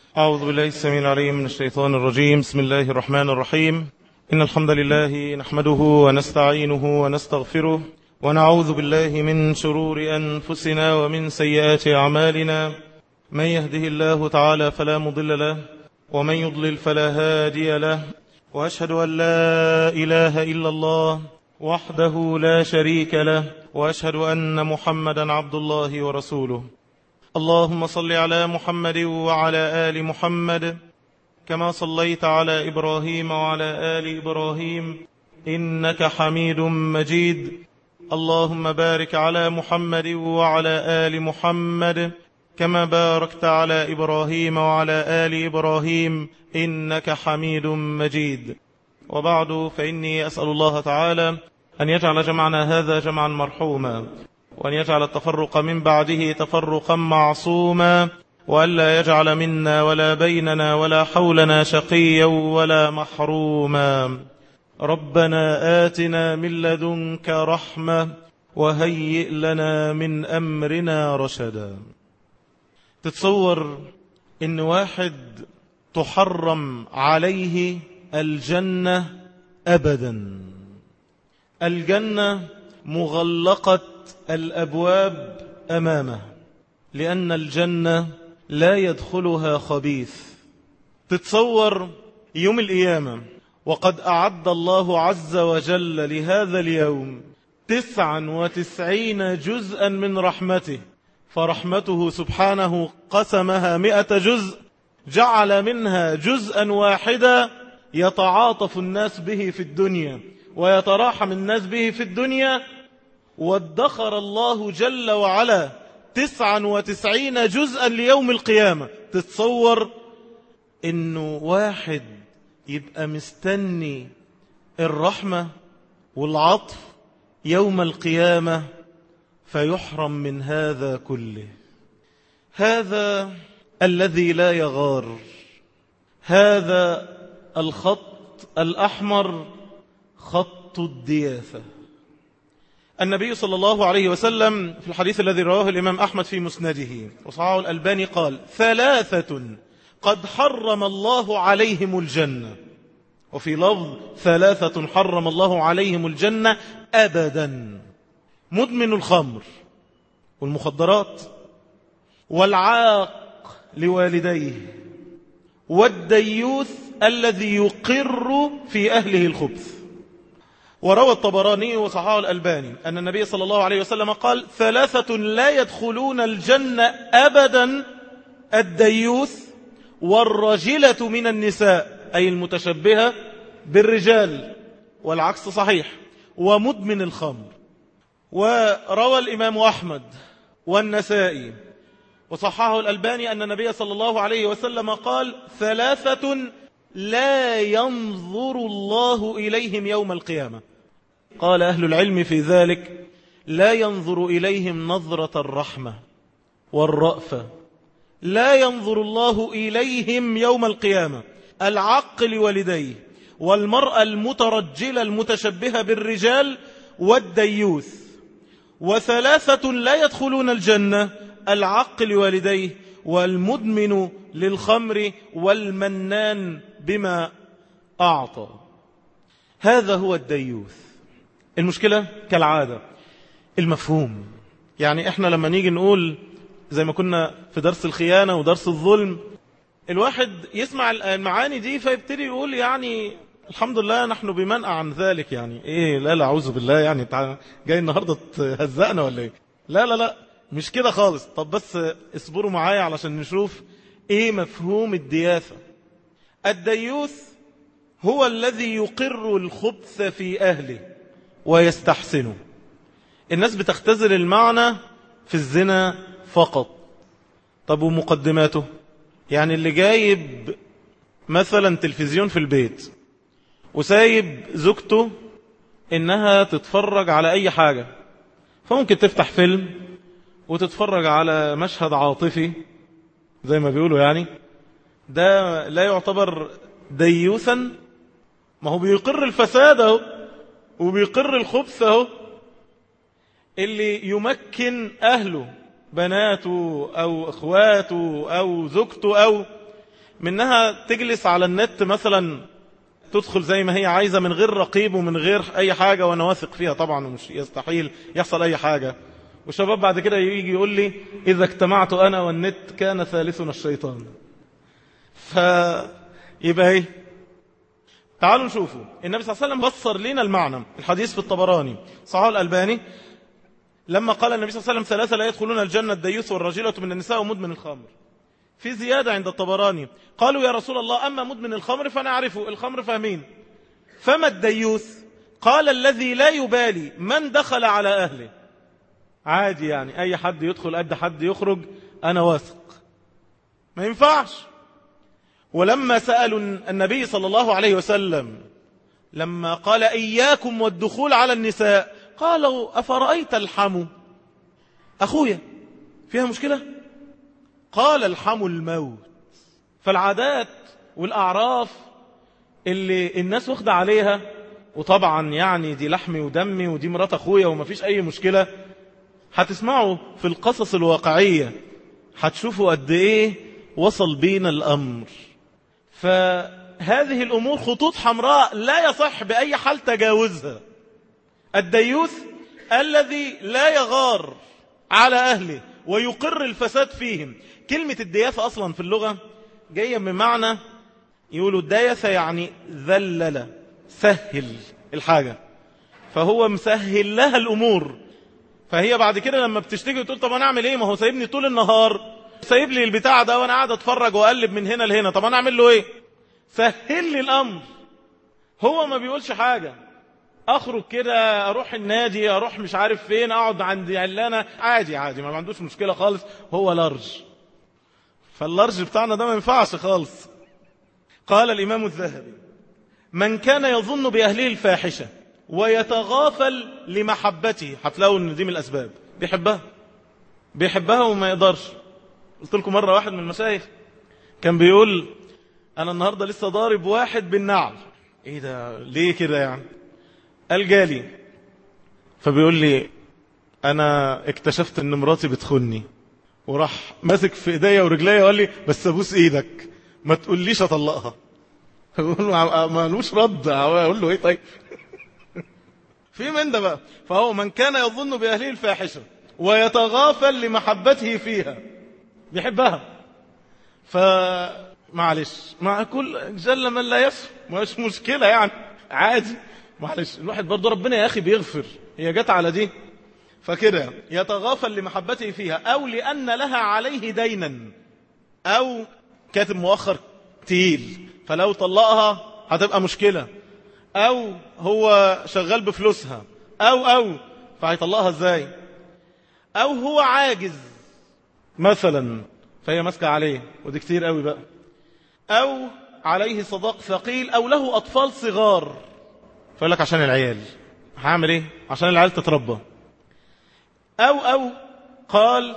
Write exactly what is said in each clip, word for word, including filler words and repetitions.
أعوذ بالله السميع العليم من الشيطان الرجيم. بسم الله الرحمن الرحيم. إن الحمد لله نحمده ونستعينه ونستغفره ونعوذ بالله من شرور أنفسنا ومن سيئات أعمالنا. من يهده الله تعالى فلا مضل له ومن يضلل فلا هادي له، وأشهد أن لا إله إلا الله وحده لا شريك له، وأشهد أن محمدا عبد الله ورسوله. اللهم صل على محمد وعلى آل محمد كما صليت على إبراهيم وعلى آل إبراهيم إنك حميد مجيد. اللهم بارك على محمد وعلى آل محمد كما باركت على إبراهيم وعلى آل إبراهيم إنك حميد مجيد. وبعد، فإني أسأل الله تعالى أن يجعل جمعنا هذا جمعا مرحوما، وأن يجعل التفرق من بعده تفرقا معصوما، وألا يجعل منا ولا بيننا ولا حولنا شقيا ولا محروما. ربنا آتنا من لدنك رحمة وهيئ لنا من أمرنا رشدا. تتصور إن واحد تحرم عليه الجنة أبدا، الجنة مغلقة الأبواب أمامه، لأن الجنة لا يدخلها خبيث. تتصور يوم القيامة وقد أعد الله عز وجل لهذا اليوم تسعا وتسعين جزءا من رحمته، فرحمته سبحانه قسمها مئة جزء، جعل منها جزءا واحدا يتعاطف الناس به في الدنيا ويتراحم الناس به في الدنيا، وادخر الله جل وعلا تسعا وتسعين جزءا ليوم القيامة. تتصور انه واحد يبقى مستني الرحمة والعطف يوم القيامة فيحرم من هذا كله. هذا الذي لا يغار، هذا الخط الأحمر، خط الدياثة. النبي صلى الله عليه وسلم في الحديث الذي رواه الإمام أحمد في مسنده وصححه الألباني قال: ثلاثة قد حرم الله عليهم الجنة، وفي لفظ ثلاثة حرم الله عليهم الجنة أبدا: مدمن الخمر والمخدرات، والعاق لوالديه، والديوث الذي يقر في أهله الخبث. وروى الطبراني وصححه الألباني أن النبي صلى الله عليه وسلم قال: ثلاثة لا يدخلون الجنة أبدا: الديوث، والرجلة من النساء أي المتشبهة بالرجال، والعكس صحيح، ومدمن الخمر. وروى الإمام أحمد والنسائي وصححه الألباني أن النبي صلى الله عليه وسلم قال: ثلاثة لا ينظر الله إليهم يوم القيامة. قال أهل العلم في ذلك: لا ينظر إليهم نظرة الرحمة والرأفة، لا ينظر الله إليهم يوم القيامة. العاق لوالديه، والمرأة المترجلة المتشبهة بالرجال، والديوث. وثلاثة لا يدخلون الجنة: العاق لوالديه، والمدمن للخمر، والمنان بما أعطى. هذا هو الديوث. المشكلة كالعادة المفهوم. يعني احنا لما نيجي نقول زي ما كنا في درس الخيانة ودرس الظلم، الواحد يسمع المعاني دي فيبتدي يقول يعني الحمد لله نحن بمنأى عن ذلك. يعني ايه؟ لا لا اعوذ بالله، يعني جاي النهاردة تهزقنا ولا ايه؟ لا لا لا مش كده خالص. طب بس اصبروا معايا علشان نشوف ايه مفهوم الدياثة. الديوث هو الذي يقر الخبث في أهله ويستحسنه. الناس بتختزل المعنى في الزنا فقط. طب ومقدماته؟ يعني اللي جايب مثلا تلفزيون في البيت وسايب زوجته انها تتفرج على اي حاجة، فممكن تفتح فيلم وتتفرج على مشهد عاطفي زي ما بيقولوا، يعني ده لا يعتبر ديوثا؟ ما هو بيقر الفساد اهو وبيقر الخبث اهو. اللي يمكن أهله، بناته أو إخواته أو زوجته أو منها تجلس على النت مثلا، تدخل زي ما هي عايزة من غير رقيب ومن غير أي حاجة، وأنا واثق فيها طبعا ومش يستحيل يحصل أي حاجة. والشباب بعد كده يجي يقول لي إذا اجتمعت أنا والنت كان ثالثنا الشيطان. فيبقى ايه؟ تعالوا نشوفوا النبي صلى الله عليه وسلم بصر لنا المعنى. الحديث في الطبراني صححه الألباني، لما قال النبي صلى الله عليه وسلم ثلاثة لا يدخلون الجنة: الديوث والرجلة من النساء ومدمن الخمر. في زيادة عند الطبراني، قالوا يا رسول الله أما مدمن الخمر فنعرفه، الخمر فاهمين، فما الديوث؟ قال الذي لا يبالي من دخل على أهله. عادي يعني أي حد يدخل قد حد يخرج، أنا واثق. ما ينفعش. ولما سألوا النبي صلى الله عليه وسلم لما قال إياكم والدخول على النساء، قالوا أفرأيت الحمو؟ أخويا فيها مشكلة؟ قال الحمو الموت. فالعادات والأعراف اللي الناس واخدة عليها، وطبعا يعني دي لحمي ودمي ودي مرات أخويا ومفيش أي مشكلة، هتسمعوا في القصص الواقعية هتشوفوا قد إيه وصل بينا الأمر. فهذه الأمور خطوط حمراء لا يصح بأي حال تجاوزها. الديوث الذي لا يغار على أهله ويقر الفساد فيهم. كلمة الدياثة أصلا في اللغة جاية من معنى، يقولوا الدياثة يعني ذلل، سهل الحاجة، فهو مسهل لها الأمور. فهي بعد كده لما بتشتكي وتقول طب أنا أعمل إيه؟ ما هو سايبني طول النهار، سايب لي البتاع ده وأنا قاعد أتفرج وأقلب من هنا لهنا، طب أنا أعمل له إيه؟ سهل لي الأمر. هو ما بيقولش حاجة، أخرج كده أروح النادي، أروح مش عارف فين، أقعد عند علانة، عادي عادي ما عندوش مشكلة خالص، هو لارج. فاللارج بتاعنا ده ما ينفعش خالص. قال الإمام الذهبي: من كان يظن بأهله الفاحشة ويتغافل لمحبته، هتلاقوا ان دي من الأسباب، بيحبها بيحبها وما يقدرش. قلت لكم مرة واحد من المشايخ كان بيقول أنا النهاردة لسه ضارب واحد بالنعل. إيه ده؟ ليه كده يعني؟ قال جالي فبيقول لي أنا اكتشفت أن مراتي بتخني، وراح ماسك في إيديا ورجليا وقال لي بس أبوس إيدك ما تقوليش أطلقها. أقول له ما لوش رد، أقول له إيه طيب؟ في من ده بقى. فهو من كان يظن بأهله الفاحشة ويتغافل لمحبته فيها، بيحبها، فمعلش مع كل جل من لا يفهم، مش مشكلة يعني، عادي معلش. الواحد برضه ربنا يا أخي بيغفر، هي جت على دي. فكده يتغافل لمحبته فيها، أو لأن لها عليه دينا، أو كاتب مؤخر تقيل فلو طلقها هتبقى مشكلة، أو هو شغال بفلوسها، أو أو فهيطلقها إزاي، أو هو عاجز مثلا فهي ماسكة عليه، ودي كتير قوي بقى، أو عليه صداق ثقيل، أو له أطفال صغار فيقول لك عشان العيال، هعمل إيه عشان العيال تتربى، أو أو قال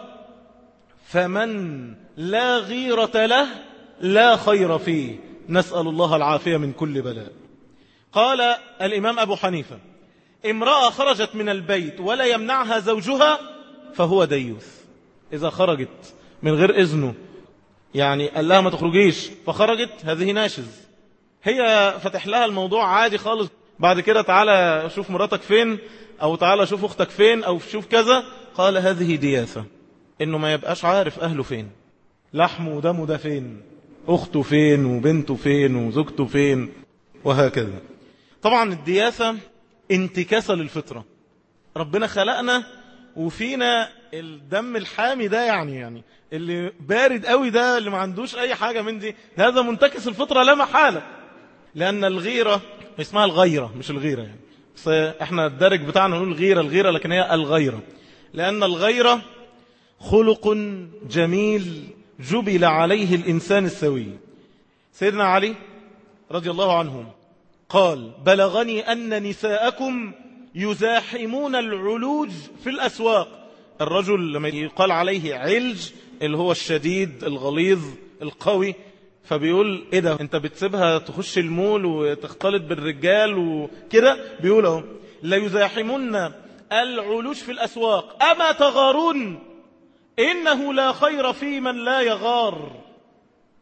فمن لا غيرة له لا خير فيه، نسأل الله العافية من كل بلاء. قال الإمام أبو حنيفة: امرأة خرجت من البيت ولا يمنعها زوجها فهو ديوث. إذا خرجت من غير إذنه، يعني قال لها ما تخرجيش فخرجت، هذه ناشز. هي فتح لها الموضوع عادي خالص، بعد كده تعالى شوف مراتك فين، أو تعالى شوف أختك فين، أو شوف كذا. قال هذه دياثة، إنه ما يبقاش عارف أهله فين، لحمه ودمه ده فين، أخته فين وبنته فين وزوجته فين، وهكذا. طبعا الدياثة انتكاسة للفطرة، ربنا خلقنا وفينا الدم الحامي ده، يعني يعني اللي بارد قوي ده، اللي ما عندوش أي حاجة من دي، هذا منتكس الفطرة لا محالة. لأن الغيرة اسمها الغيرة مش الغيرة يعني، بس احنا الدرج بتاعنا نقول الغيرة الغيرة، لكن هي الغيرة، لأن الغيرة خلق جميل جبل عليه الإنسان السوي. سيدنا علي رضي الله عنه قال: بلغني أن نساءكم يزاحمون العلوج في الأسواق. الرجل لما يقال عليه علج اللي هو الشديد الغليظ القوي، فبيقول ايه ده انت بتسيبها تخش المول وتختلط بالرجال وكده، بيقولوا لا يزاحمون العلوج في الأسواق أما تغارون إنه لا خير في من لا يغار.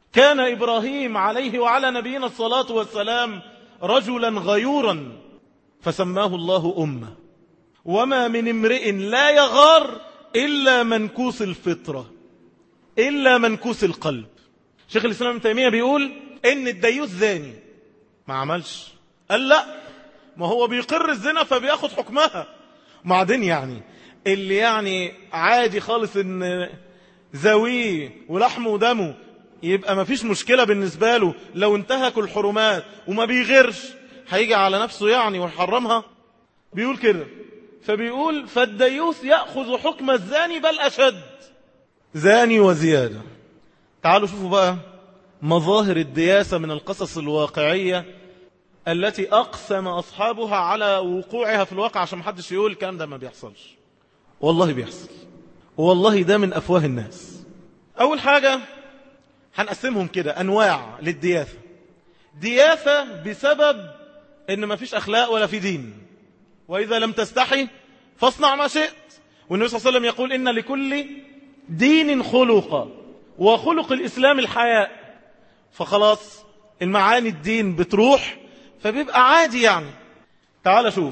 كان إبراهيم عليه وعلى نبينا الصلاة والسلام رجلا غيورا فسماه الله أمة. وما من امرئ لا يغار إلا منكوس الفطرة، إلا منكوس القلب. شيخ الإسلام ابن تيمية بيقول إن الديوث زاني، ما عملش، قال لا، ما هو بيقر الزنا فبياخد حكمها. معدن يعني اللي يعني عادي خالص إن زويه ولحمه ودمه يبقى ما فيش مشكلة بالنسبة له لو انتهك الحرمات وما بيغيرش، هيجي على نفسه يعني ويحرمها. بيقول كده، فبيقول فالديوث يأخذ حكم الزاني بل أشد، زاني وزيادة. تعالوا شوفوا بقى مظاهر الدياسة من القصص الواقعية التي أقسم أصحابها على وقوعها في الواقع، عشان محدش يقول الكلام ده ما بيحصلش. والله بيحصل، والله ده من أفواه الناس. أول حاجة هنقسمهم كده أنواع للدياثة. دياثة بسبب إن ما فيش أخلاق ولا في دين، وإذا لم تستحي فاصنع ما شئت. والنبي صلى الله عليه وسلم يقول إن لكل دين خلقا، وخلق الإسلام الحياء. فخلاص المعاني الدين بتروح، فبيبقى عادي يعني. تعال شوف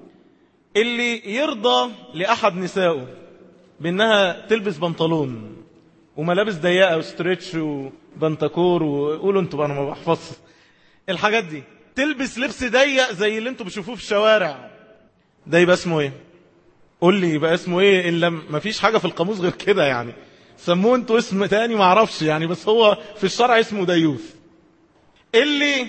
اللي يرضى لأحد نسائه بأنها تلبس بنطلون وملابس ضيقة وستريتش وبنتكور، وقولوا انتوا بقى انا ما بحفظش الحاجات دي، تلبس لبس ضيق زي اللي انتوا بتشوفوه في الشوارع، ده يبقى اسمه ايه؟ قول لي يبقى اسمه ايه؟ الا ما فيش حاجة في القاموس غير كده يعني، سموه انتوا اسم تاني ما اعرفش يعني، بس هو في الشرع اسمه ديوث. اللي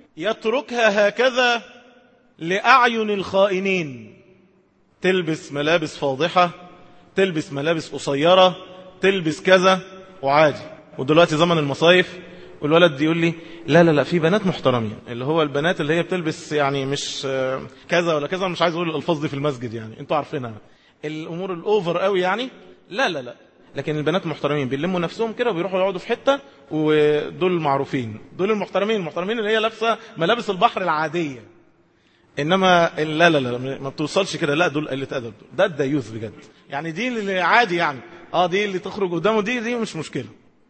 يتركها هكذا لأعين الخائنين، تلبس ملابس فاضحة، تلبس ملابس قصيرة، تلبس كذا وعادي. ودلوقتي زمن المصايف والولد يقول لي لا لا لا في بنات محترمين، اللي هو البنات اللي هي بتلبس يعني مش كذا ولا كذا، مش عايز اقول الالفاظ دي في المسجد يعني انتوا عارفينها، الامور الاوفر قوي يعني، لا لا لا، لكن البنات محترمين بيلموا نفسهم كده وبيروحوا يقعدوا في حته، ودول معروفين، دول المحترمين. المحترمين اللي هي لابسه ملابس البحر العاديه، انما لا لا لا ما بتوصلش كده، لا دول قله ادب، ده الديوث بجد يعني. دي اللي عادي يعني، اه دي اللي تخرج قدامه، دي دي مش مشكله.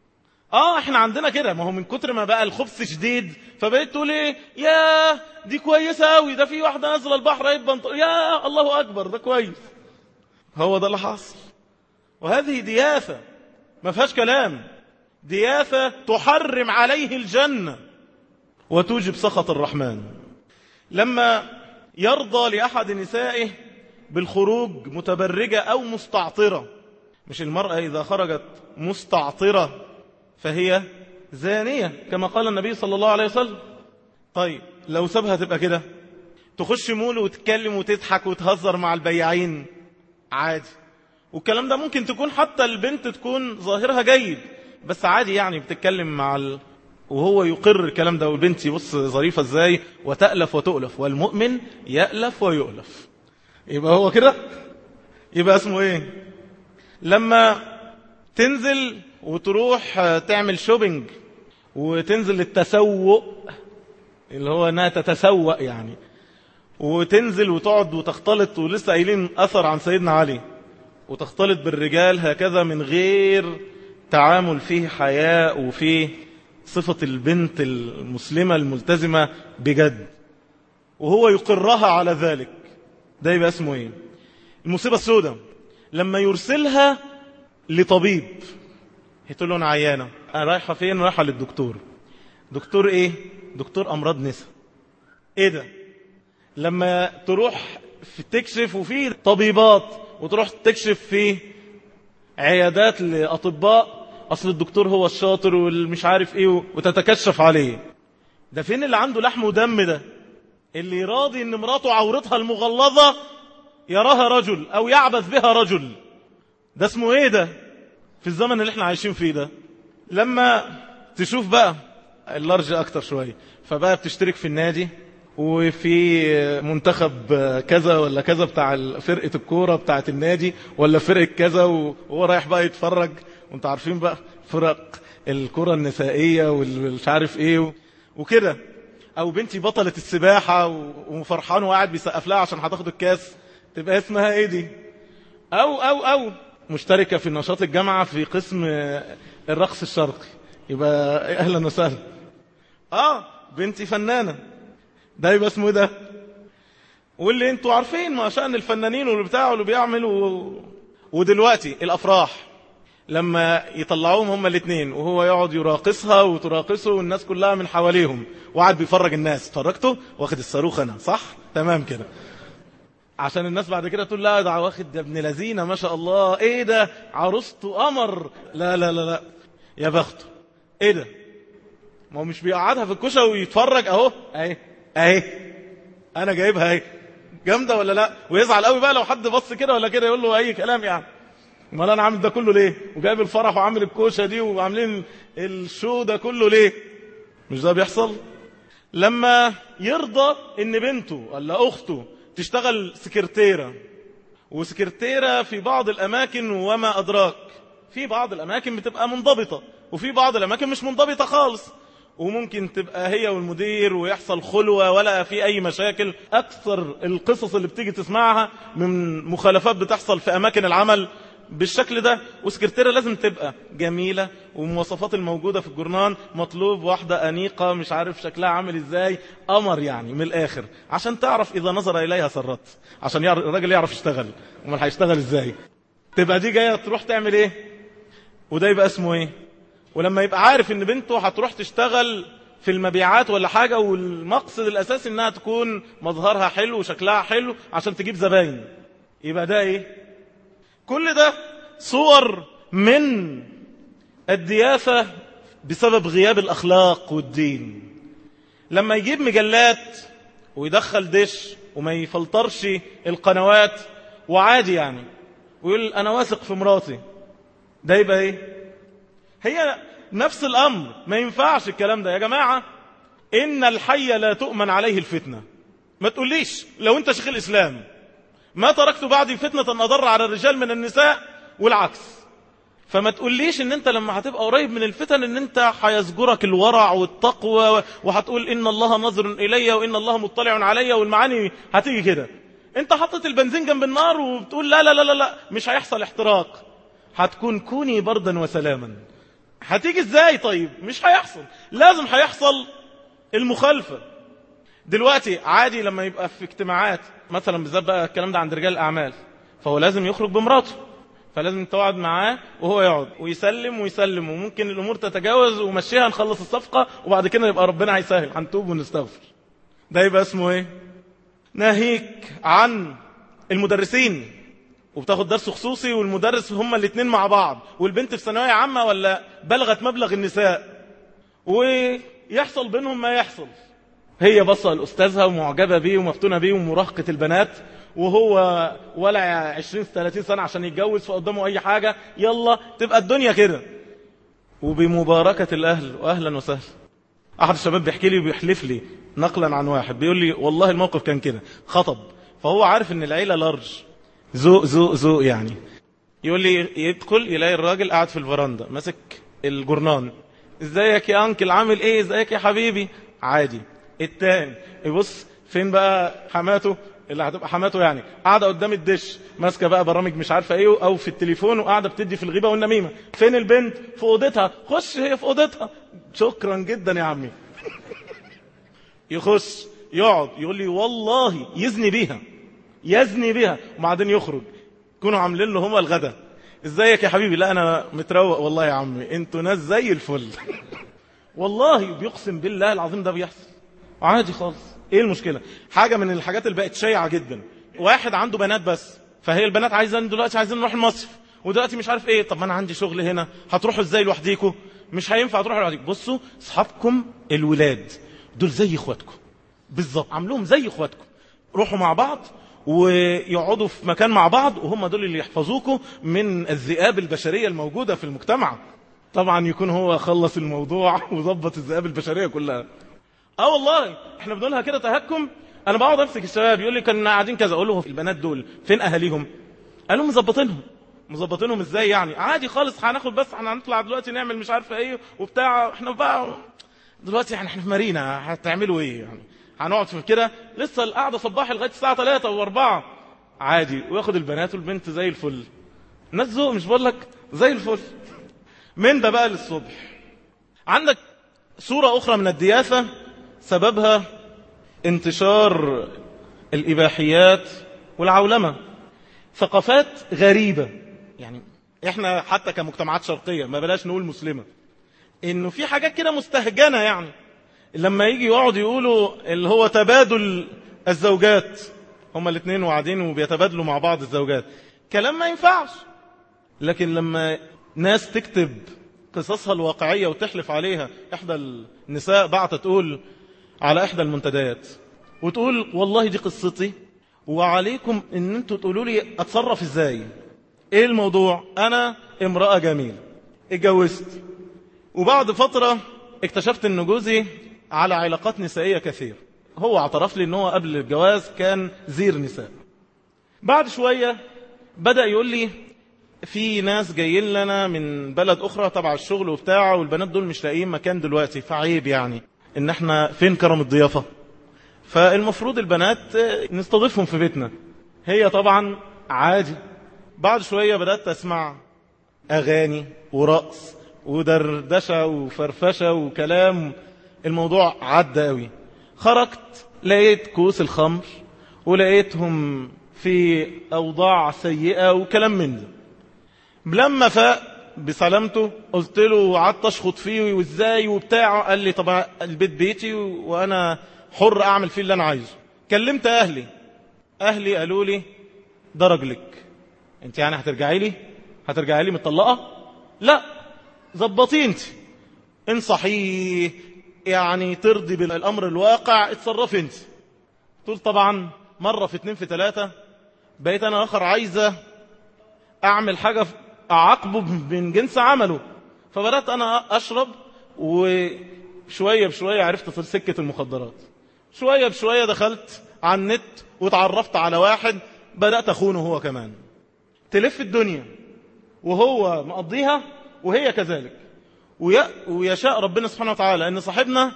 اه احنا عندنا كده، ما هو من كتر ما بقى الخبث شديد فبقيت تقول ايه، يا دي كويسه قوي، ده في واحده نازله البحر اهي بنطلون، يا الله اكبر ده كويس. هو ده اللي حاصل. وهذه دياثه ما فيهاش كلام، دياثه تحرم عليه الجنه وتوجب سخط الرحمن. لما يرضى لأحد نسائه بالخروج متبرجة أو مستعطرة، مش المرأة إذا خرجت مستعطرة فهي زانية كما قال النبي صلى الله عليه وسلم. طيب لو سابها تبقى كده، تخش مول وتتكلم وتضحك وتهزر مع البياعين عادي، والكلام ده ممكن تكون حتى البنت تكون ظاهرها جيد، بس عادي يعني بتتكلم مع ال... وهو يقر الكلام ده، والبنت يبص ظريفة ازاي وتألف وتؤلف، والمؤمن يألف ويؤلف. يبقى هو كده، يبقى اسمه ايه؟ لما تنزل وتروح تعمل شوبينج وتنزل للتسوق، اللي هو انها تتسوق يعني، وتنزل وتقعد وتختلط، ولسه قايلين اثر عن سيدنا علي، وتختلط بالرجال هكذا من غير تعامل فيه حياء وفيه صفة البنت المسلمة الملتزمة بجد، وهو يقرها على ذلك، ده يبقى اسمه ايه؟ المصيبة السوداء لما يرسلها لطبيب، هتقول له انا عيانة، انا رايحة فين؟ رايحة للدكتور. دكتور ايه؟ دكتور امراض نساء. ايه ده؟ لما تروح في تكشف وفي طبيبات، وتروح تكشف في عيادات لأطباء، أصل الدكتور هو الشاطر والمش عارف إيه، وتتكشف عليه. ده فين اللي عنده لحم ودم ده؟ اللي راضي إن مراته عورتها المغلظة يراها رجل أو يعبث بها رجل، ده اسمه إيه ده في الزمن اللي احنا عايشين فيه ده؟ لما تشوف بقى اللارج أكتر شوية، فبقى بتشترك في النادي وفي منتخب كذا ولا كذا بتاع فرقة الكورة بتاعت النادي، ولا فرقة كذا، وهو رايح بقى يتفرج. وانت عارفين بقى فرق الكرة النسائية والمش عارف ايه وكده. او بنتي بطلة السباحة وفرحان وقاعد بيسقف لها عشان هتاخد الكاس، تبقى اسمها ايه دي؟ او او او مشتركة في نشاط الجامعة في قسم الرقص الشرقي، يبقى اهلا وسهلا. اه بنتي فنانة، ده يبقى اسمه ده. واللي انتوا عارفين ما شأن الفنانين واللي بتاعوا اللي بيعملوا. ودلوقتي الافراح لما يطلعوهم هما الاثنين وهو يقعد يراقصها وتراقصه والناس كلها من حواليهم وقعد بيفرج الناس، اتفرجتوا واخد الصاروخ انا صح تمام كده، عشان الناس بعد كده تقول لا ده واخد ابن لذينه ما شاء الله، ايه ده عروسته قمر، لا لا لا لا يا بخته، ايه ده ما هو مش بيقعدها في الكوشه ويتفرج اهو اهي اهي انا جايبها اهي جامده ولا لا، ويزعل قوي بقى لو حد بص كده ولا كده يقول له اي كلام يعني، امال انا عامل ده كله ليه وجايب الفرح وعامل الكوشه دي وعاملين الشو ده كله ليه؟ مش ده بيحصل؟ لما يرضى ان بنته ولا اخته تشتغل سكرتيره، وسكرتيره في بعض الاماكن وما ادراك، في بعض الاماكن بتبقى منضبطه وفي بعض الاماكن مش منضبطه خالص، وممكن تبقى هي والمدير ويحصل خلوة ولا في أي مشاكل. أكثر القصص اللي بتيجي تسمعها من مخالفات بتحصل في أماكن العمل بالشكل ده. وسكرتيرة لازم تبقى جميلة ومواصفات الموجودة في الجرنان، مطلوب واحدة أنيقة مش عارف شكلها عامل إزاي، قمر يعني من الآخر، عشان تعرف إذا نظر إليها سرت، عشان يعرف الراجل يعرف يشتغل، امال هيشتغل إزاي؟ تبقى دي جاية تروح تعمل إيه؟ وده يبقى اسمه إيه؟ ولما يبقى عارف ان بنته هتروح تشتغل في المبيعات ولا حاجة، والمقصد الاساسي انها تكون مظهرها حلو وشكلها حلو عشان تجيب زباين، يبقى ده ايه؟ كل ده صور من الديافة بسبب غياب الاخلاق والدين. لما يجيب مجلات ويدخل دش وما يفلترش القنوات وعادي يعني ويقول انا واثق في مراتي، ده يبقى ايه؟ هي نفس الأمر. ما ينفعش الكلام ده يا جماعة. إن الحي لا تؤمن عليه الفتنة. ما تقوليش لو أنت شيخ الإسلام ما تركت بعدي فتنة أضر على الرجال من النساء والعكس. فما تقوليش إن أنت لما هتبقى قريب من الفتن إن أنت هيزجرك الورع والتقوى وهتقول إن الله نظر إلي وإن الله مطلع علي، والمعاني هتيجي كده. أنت حطت البنزين جنب النار وبتقول لا لا لا لا مش هيحصل احتراق، هتكون كوني بردا وسلاما. هتيجي ازاي؟ طيب مش هيحصل، لازم هيحصل المخالفة. دلوقتي عادي لما يبقى في اجتماعات مثلا، بالذات بقى الكلام ده عند رجال الاعمال، فهو لازم يخرج بمراته، فلازم تقعد معاه وهو يقعد ويسلم ويسلم، وممكن الامور تتجاوز ومشيها نخلص الصفقة وبعد كده يبقى ربنا هيسهل هنتوب ونستغفر. ده يبقى اسمه ايه؟ ناهيك عن المدرسين وبتاخد درس خصوصي والمدرس هما الاثنين مع بعض، والبنت في ثانويه عامه ولا بلغت مبلغ النساء، ويحصل بينهم ما يحصل. هي بصة لاستاذها ومعجبه بيه ومفتونه بيه ومراهقه البنات، وهو ولا عشرين ثلاثين سنه عشان يتجوز، فقدامه اي حاجه يلا تبقى الدنيا كده. وبمباركه الاهل واهلا وسهلا. احد الشباب بيحكي لي وبيحلف لي نقلا عن واحد بيقول لي والله الموقف كان كده، خطب فهو عارف ان العيله لارج، ذوق ذوق ذوق يعني. يقول لي يدخل يلاقي الراجل قاعد في الفرندا ماسك الجرنان، ازيك يا انكل عامل ايه، ازيك يا حبيبي، عادي. التاني يبص فين بقى حماته اللي هتبقى حماته يعني، قاعده قدام الدش ماسكه بقى برامج مش عارفه ايه او في التليفون وقاعده بتدي في الغيبه والنميمه. فين البنت؟ في اوضتها. خش هي في اوضتها. شكرا جدا يا عمي. يخش يقعد يقول لي والله يزني بيها يزني بها، وبعدين يخرج يكونوا عاملين له هما الغدا، ازيك يا حبيبي، لا انا متروق والله يا عمي انتوا ناس زي الفل. والله بيقسم بالله العظيم ده بيحصل عادي خالص. ايه المشكله؟ حاجه من الحاجات اللي بقت شائعه جدا، واحد عنده بنات بس، فهي البنات عايزه دلوقتي عايزين نروح المصيف ودلوقتي مش عارف ايه، طب ما انا عندي شغل هنا، هتروحوا ازاي لوحديكم؟ مش هينفع تروحوا لوحديكم. بصوا اصحابكم الولاد دول زي اخواتكم بالظبط، عاملوهم زي اخواتكم، روحوا مع بعض ويقعدوا في مكان مع بعض، وهم دول اللي يحفظوكوا من الذئاب البشرية الموجودة في المجتمع. طبعا يكون هو خلص الموضوع وظبط الذئاب البشرية كلها. اه والله احنا بنقولها كده تهكم. انا بقعد امسك الشباب يقول لي كنا قاعدين كذا، اقول له البنات دول فين اهاليهم؟ قالوا مظبطينهم. مظبطينهم ازاي يعني؟ عادي خالص، هناخد بس احنا هنطلع دلوقتي نعمل مش عارفه ايه وبتاع، احنا بقى دلوقتي احنا في مارينا هتعملوا ايه يعني؟ هنقعد في كده لسه القعده صباحي لغايه الساعه ثلاثة وأربعة عادي، وياخد البنات والبنت زي الفل. ناس ذوق، مش بقول لك زي الفل. من ده بقى للصبح عندك صورة أخرى من الدياثة سببها انتشار الإباحيات والعولمة، ثقافات غريبة. يعني احنا حتى كمجتمعات شرقية، ما بلاش نقول مسلمة، انه في حاجات كده مستهجنة. يعني لما يجي يقعد يقولوا اللي هو تبادل الزوجات، هما الاثنين وقاعدين وبيتبادلوا مع بعض الزوجات، كلام ما ينفعش. لكن لما ناس تكتب قصصها الواقعية وتحلف عليها، احدى النساء بعت تقول على احدى المنتديات وتقول والله دي قصتي وعليكم ان انتوا تقولوا لي اتصرف ازاي. ايه الموضوع؟ انا امرأة جميلة اتجوزت، وبعد فترة اكتشفت ان جوزي على علاقات نسائية كثير. هو اعترف لي ان هو قبل الجواز كان زير نساء. بعد شوية بدأ يقول لي في ناس جايين لنا من بلد اخرى تبع الشغل وبتاعه، والبنات دول مش لاقيين مكان دلوقتي، فعيب يعني ان احنا فين كرم الضيافة، فالمفروض البنات نستضيفهم في بيتنا. هي طبعا عادي. بعد شوية بدأت أسمع أغاني ورقص ودردشة وفرفشة وكلام. الموضوع عدى قوي. خرجت لقيت كوس الخمر ولقيتهم في أوضاع سيئة وكلام من ده. لما فاق بسلامته قلت له وقعدت أشخط فيه وإزاي وبتاعه، قال لي طبعا البيت بيتي وأنا حر أعمل فيه اللي أنا عايزه. كلمت أهلي، أهلي قالوا لي ده رجلك، انت يعني هترجعي لي هترجعي لي متطلقة؟ لا، ظبطي انت، انصحيه يعني ترضي بالأمر الواقع، اتصرفي انت. طول طبعا مرة في اتنين في تلاتة بقيت انا اخر عايزة اعمل حاجة اعاقبه من جنس عمله، فبدأت انا اشرب، وشوية بشوية عرفت في سكة المخدرات. شوية بشوية دخلت على النت وتعرفت على واحد، بدأت اخونه هو كمان. تلف الدنيا وهو مقضيها وهي كذلك. ويشاء ربنا سبحانه وتعالى ان صاحبنا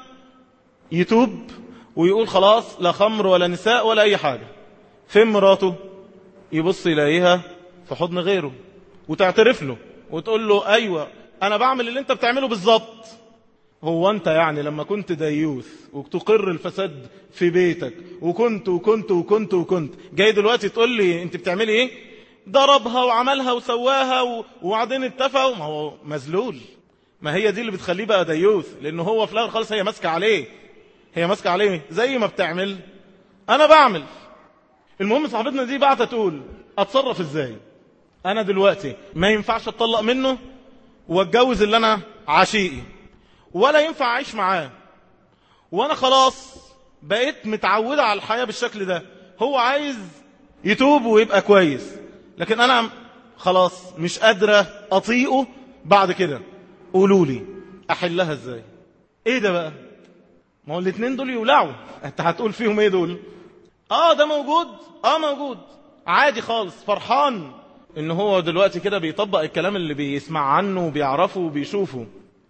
يتوب ويقول خلاص لا خمر ولا نساء ولا اي حاجة. فين مراته؟ يبص يلاقيها في حضن غيره وتعترف له وتقول له ايوه انا بعمل اللي انت بتعمله بالظبط. هو انت يعني لما كنت ديوث وتقر الفساد في بيتك وكنت وكنت وكنت وكنت جاي دلوقتي تقول لي انت بتعملي ايه؟ ضربها وعملها وسواها وبعدين اتفقوا. ما هو مزلول. ما هي دي اللي بتخليه بقى ديوث، لانه هو في الاخر خالص هي ماسكه عليه هي ماسكه عليه زي ما بتعمل انا بعمل. المهم صاحبتنا دي بعت تقول اتصرف ازاي؟ انا دلوقتي ما ينفعش اتطلق منه واتجوز اللي انا عشيقي، ولا ينفع اعيش معاه، وانا خلاص بقيت متعودة على الحياة بالشكل ده. هو عايز يتوب ويبقى كويس، لكن انا خلاص مش قادرة اطيقه بعد كده. قولوا لي احلها ازاي؟ ايه ده بقى؟ ما هو الاثنين دول يولعوا، انت هتقول فيهم ايه دول؟ اه ده موجود، اه موجود عادي خالص، فرحان ان هو دلوقتي كده بيطبق الكلام اللي بيسمع عنه وبيعرفه وبيشوفه.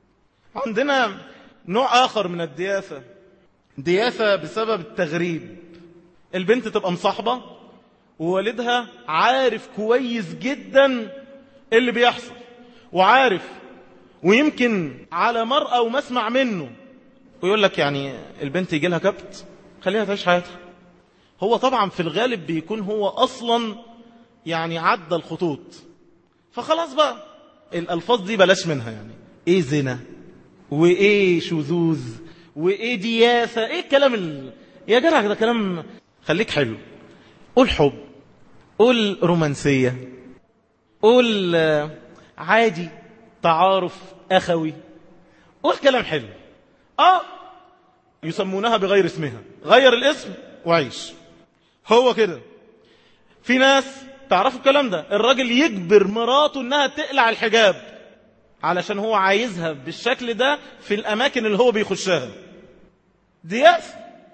عندنا نوع آخر من الدياثة، دياثة بسبب التغريب. البنت تبقى مصاحبة ووالدها عارف كويس جدا اللي بيحصل، وعارف ويمكن على مرأة ومسمع منه، ويقول لك يعني البنت يجي لها كبت خليها تعيش حياتها. هو طبعا في الغالب بيكون هو أصلا يعني عدى الخطوط، فخلاص بقى الألفاظ دي بلاش منها. يعني ايه زنا وايه شذوذ وايه دياثة، ايه الكلام ال... يا جرع ده كلام. خليك حلو، قول حب، قول رومانسية، قول عادي تعارف أخوي، قول كلام حلو. اه يسمونها بغير اسمها، غير الاسم وعيش. هو كده في ناس تعرفوا الكلام ده، الراجل يجبر مراته انها تقلع الحجاب علشان هو عايزها بالشكل ده في الأماكن اللي هو بيخشها. دياث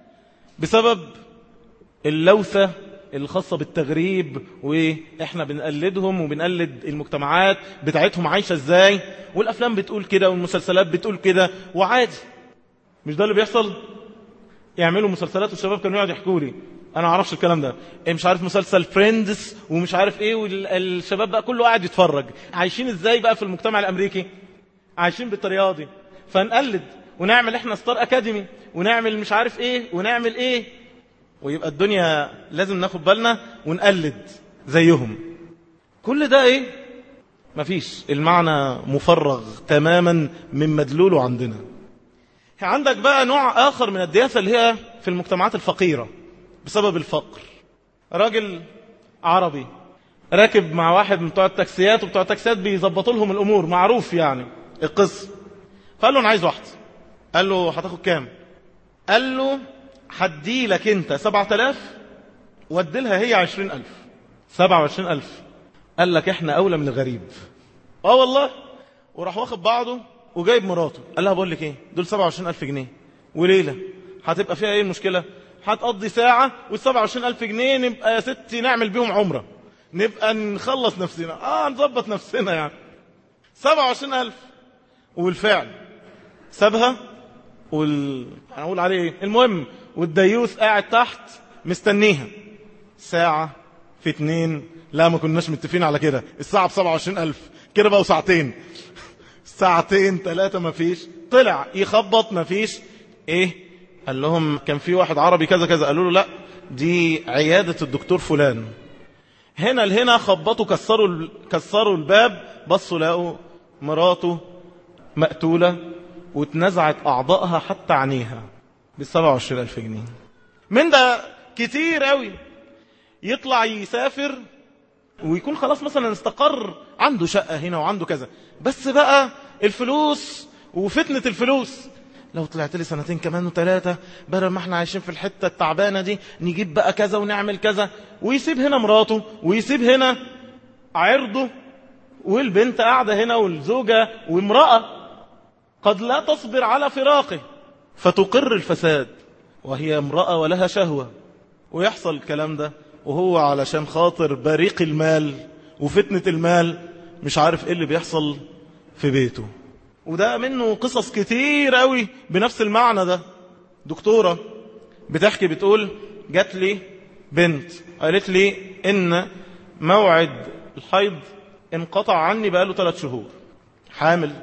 بسبب اللوثة الخاصة بالتغريب، وإحنا بنقلدهم وبنقلد المجتمعات بتاعتهم عايشة إزاي، والأفلام بتقول كده والمسلسلات بتقول كده، وعادي. مش ده اللي بيحصل؟ يعملوا مسلسلات والشباب كانوا يقعد يحكوا لي أنا عارفش الكلام ده، مش عارف مسلسل فريندز ومش عارف إيه، والشباب بقى كله قاعد يتفرج. عايشين إزاي بقى في المجتمع الأمريكي؟ عايشين بالطريقة دي. فنقلد ونعمل احنا ستار اكاديمي ونعمل مش عارف ايه ونعمل ايه، ويبقى الدنيا لازم ناخد بالنا ونقلد زيهم. كل ده ايه؟ مفيش، المعنى مفرغ تماما من مدلوله عندنا. عندك بقى نوع آخر من الدياثة اللي هي في المجتمعات الفقيرة بسبب الفقر. راجل عربي راكب مع واحد من بتوع التاكسيات، وبتوع التاكسيات بيظبطوا لهم الأمور، معروف يعني القصة. فقال له أنا عايز واحدة. قال له هتاخد كام؟ قال له هدي لك انت سبعة آلاف وادي لها هي عشرين ألف. سبعة وعشرين ألف. قال لك احنا أولى من الغريب. اه والله. وراح واخد بعضه وجايب مراته. قال لها بقول لك ايه، دول سبعة وعشرين ألف جنيه وليلة هتبقى فيها ايه المشكلة؟ هتقضي ساعة والسبعة وعشرين ألف جنيه نبقى يا ستي نعمل بيهم عمرة، نبقى نخلص نفسنا، اه نظبط نفسنا يعني. سبعة وعشرين ألف. وبالفعل سابها وال... هنقول عليه ايه المهم، والديوث قاعد تحت مستنيها. ساعة في اتنين، لا ما كناش متفقين على كده، الساعة بسبعة وعشرين ألف كده بقوا ساعتين. ساعتين ثلاثة ما فيش، طلع يخبط ما فيش. ايه؟ قال لهم كان في واحد عربي كذا كذا. قالوا له لا دي عيادة الدكتور فلان. هنا لهنا خبطوا، كسروا كسروا الباب، بصوا لقوا مراته مقتولة واتنزعت أعضائها حتى عينيها بالسبعة وعشرين ألف جنيه. من ده كتير قوي يطلع يسافر ويكون خلاص مثلا استقر، عنده شقة هنا وعنده كذا، بس بقى الفلوس وفتنة الفلوس. لو طلعت لي سنتين كمان وثلاثة بدل ما احنا عايشين في الحتة التعبانة دي نجيب بقى كذا ونعمل كذا، ويسيب هنا مراته ويسيب هنا عرضه، والبنت قاعدة هنا والزوجة وامرأة قد لا تصبر على فراقه فتقر الفساد وهي امرأة ولها شهوة، ويحصل الكلام ده وهو علشان خاطر بريق المال وفتنة المال مش عارف ايه اللي بيحصل في بيته. وده منه قصص كتير قوي بنفس المعنى ده. دكتورة بتحكي بتقول جات لي بنت قالت لي ان موعد الحيض انقطع عني بقاله ثلاث شهور، حامل.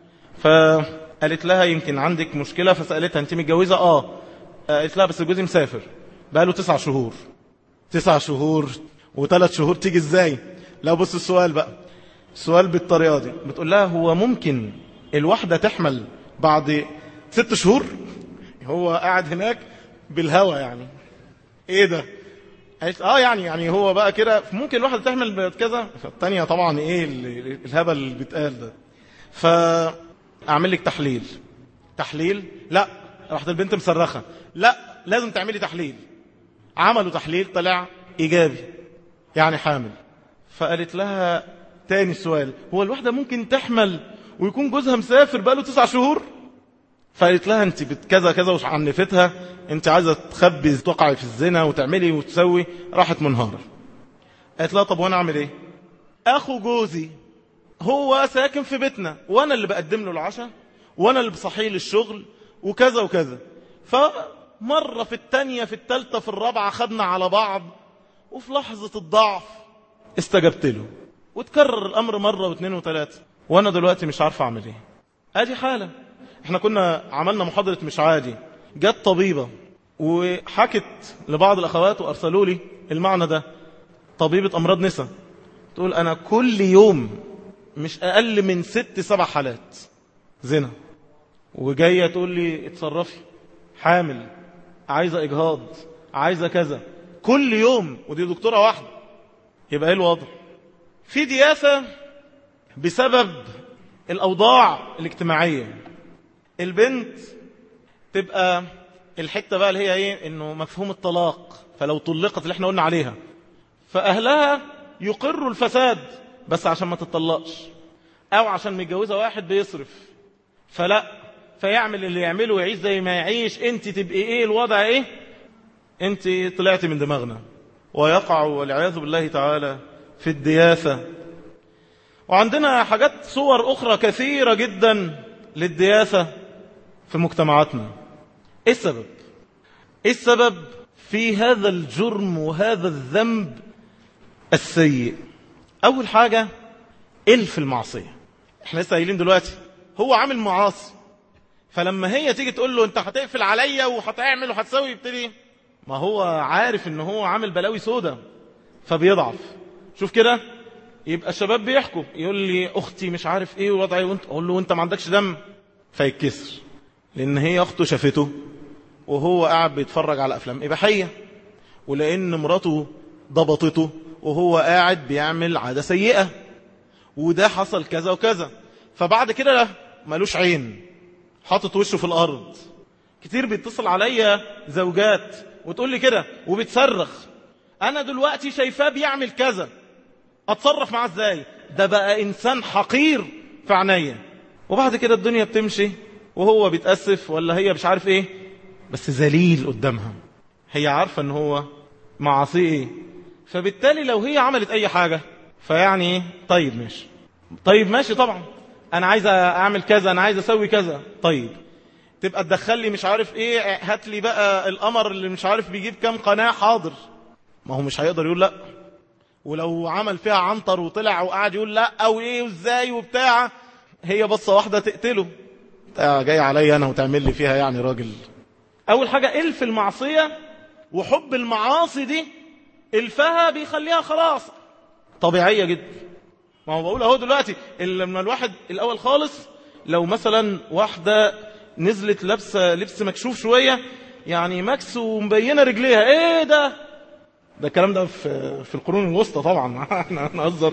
فقالت لها يمكن عندك مشكلة، فسألتها انت متجوزة؟ اه. قالت لها بس جوزي مسافر بقاله تسع شهور. تسع شهور وثلاث شهور تيجي ازاي؟ لا بص السؤال بقى، السؤال بالطريقة دي، بتقول لها هو ممكن الواحدة تحمل بعد ست شهور؟ هو قاعد هناك بالهوى يعني ايه ده؟ قالت اه يعني يعني هو بقى كده ممكن الواحدة تحمل بعد كذا. فالتانية طبعا ايه الهبل اللي بيتقال ده. فاعمل لك تحليل. تحليل؟ لا. راحت البنت مصرخة لا لازم تعملي تحليل. عملوا تحليل طلع ايجابي يعني حامل. فقالت لها تاني السؤال، هو الواحدة ممكن تحمل ويكون جوزها مسافر بقاله تسع شهور؟ فقالت لها انت بكذا كذا وعنفتها، انت عايزة تخبي تقعي في الزنا وتعملي وتسوي. راحت منهارة. قالت لها طب وانا اعمل ايه؟ اخو جوزي هو ساكن في بيتنا وانا اللي بقدم له العشاء وانا اللي بصحيه للشغل وكذا وكذا. فمرة في التانية في التالتة في الرابعة خدنا على بعض، وفي لحظة الضعف استجبت له، وتكرر الامر مرة واثنين وثلاثة، وانا دلوقتي مش عارف اعمل ايه. ادي حالة. احنا كنا عملنا محاضرة مش عادي، جت طبيبة وحكت لبعض الاخوات وارسلوا لي المعنى ده، طبيبة امراض نساء، تقول انا كل يوم مش اقل من ست سبع حالات زنا، وجاية تقول لي اتصرفي، حامل، عايزة اجهاض، عايزة كذا، كل يوم، ودي دكتورة واحدة. يبقى ايه الوضع؟ في دياثة بسبب الاوضاع الاجتماعية. البنت تبقى الحتة بقى اللي هي ايه، انه مفهوم الطلاق، فلو طلقت اللي احنا قلنا عليها، فاهلها يقروا الفساد بس عشان ما تطلقش، او عشان متجوزة واحد بيصرف، فلا، فيعمل اللي يعمله ويعيش زي ما يعيش. انت تبقي ايه الوضع ايه؟ انت طلعت من دماغنا. ويقع والعياذ بالله تعالى في الدياثة. وعندنا حاجات صور أخرى كثيرة جدا للدياثة في مجتمعاتنا. إيه السبب؟ إيه السبب في هذا الجرم وهذا الذنب السيء؟ أول حاجة إلف المعصية. إحنا لسه قايلين دلوقتي هو عامل معاصي، فلما هي تيجي تقول له انت هتقفل عليا وهتعمل وهتسوي، يبتدي ما هو عارف ان هو عامل بلاوي سودا فبيضعف. شوف كده، يبقى الشباب بيحكوا يقول لي اختي مش عارف ايه ووضعي، وانت اقول له وانت ما عندكش دم، فيتكسر لان هي اخته شافته وهو قاعد بيتفرج على افلام اباحيه، ولان مراته ضبطته وهو قاعد بيعمل عاده سيئه، وده حصل كذا وكذا. فبعد كده لا ملوش عين، حاطط وشه في الارض. كتير بيتصل عليا زوجات وتقول لي كده وبتصرخ، انا دلوقتي شايفاه بيعمل كذا، اتصرف معاه ازاي؟ ده بقى انسان حقير في عينيا. وبعد كده الدنيا بتمشي وهو بيتأسف ولا هي مش عارف ايه، بس ذليل قدامها. هي عارفة ان هو معاصيه ايه، فبالتالي لو هي عملت اي حاجة فيعني ايه، طيب ماشي، طيب ماشي طبعا انا عايز اعمل كذا، انا عايز اسوي كذا، طيب تبقى تدخل لي مش عارف ايه، هات لي بقى القمر اللي مش عارف بيجيب كام قناة، حاضر. ما هو مش هيقدر يقول لا. ولو عمل فيها عنتر وطلع وقعد يقول لا او ايه وازاي وبتاع، هي بصة واحدة تقتله. جاي عليا انا وتعمل لي فيها يعني راجل. اول حاجة الف المعصية وحب المعاصي دي، الفها بيخليها خلاص طبيعية جدا. ما هو بقول اهو دلوقتي لما الواحد الاول خالص لو مثلا واحدة نزلت لابسه لبس مكشوف شوية، يعني مكس ومبينة رجليها، ايه ده ده الكلام ده في في القرون الوسطى طبعا احنا هنهزر.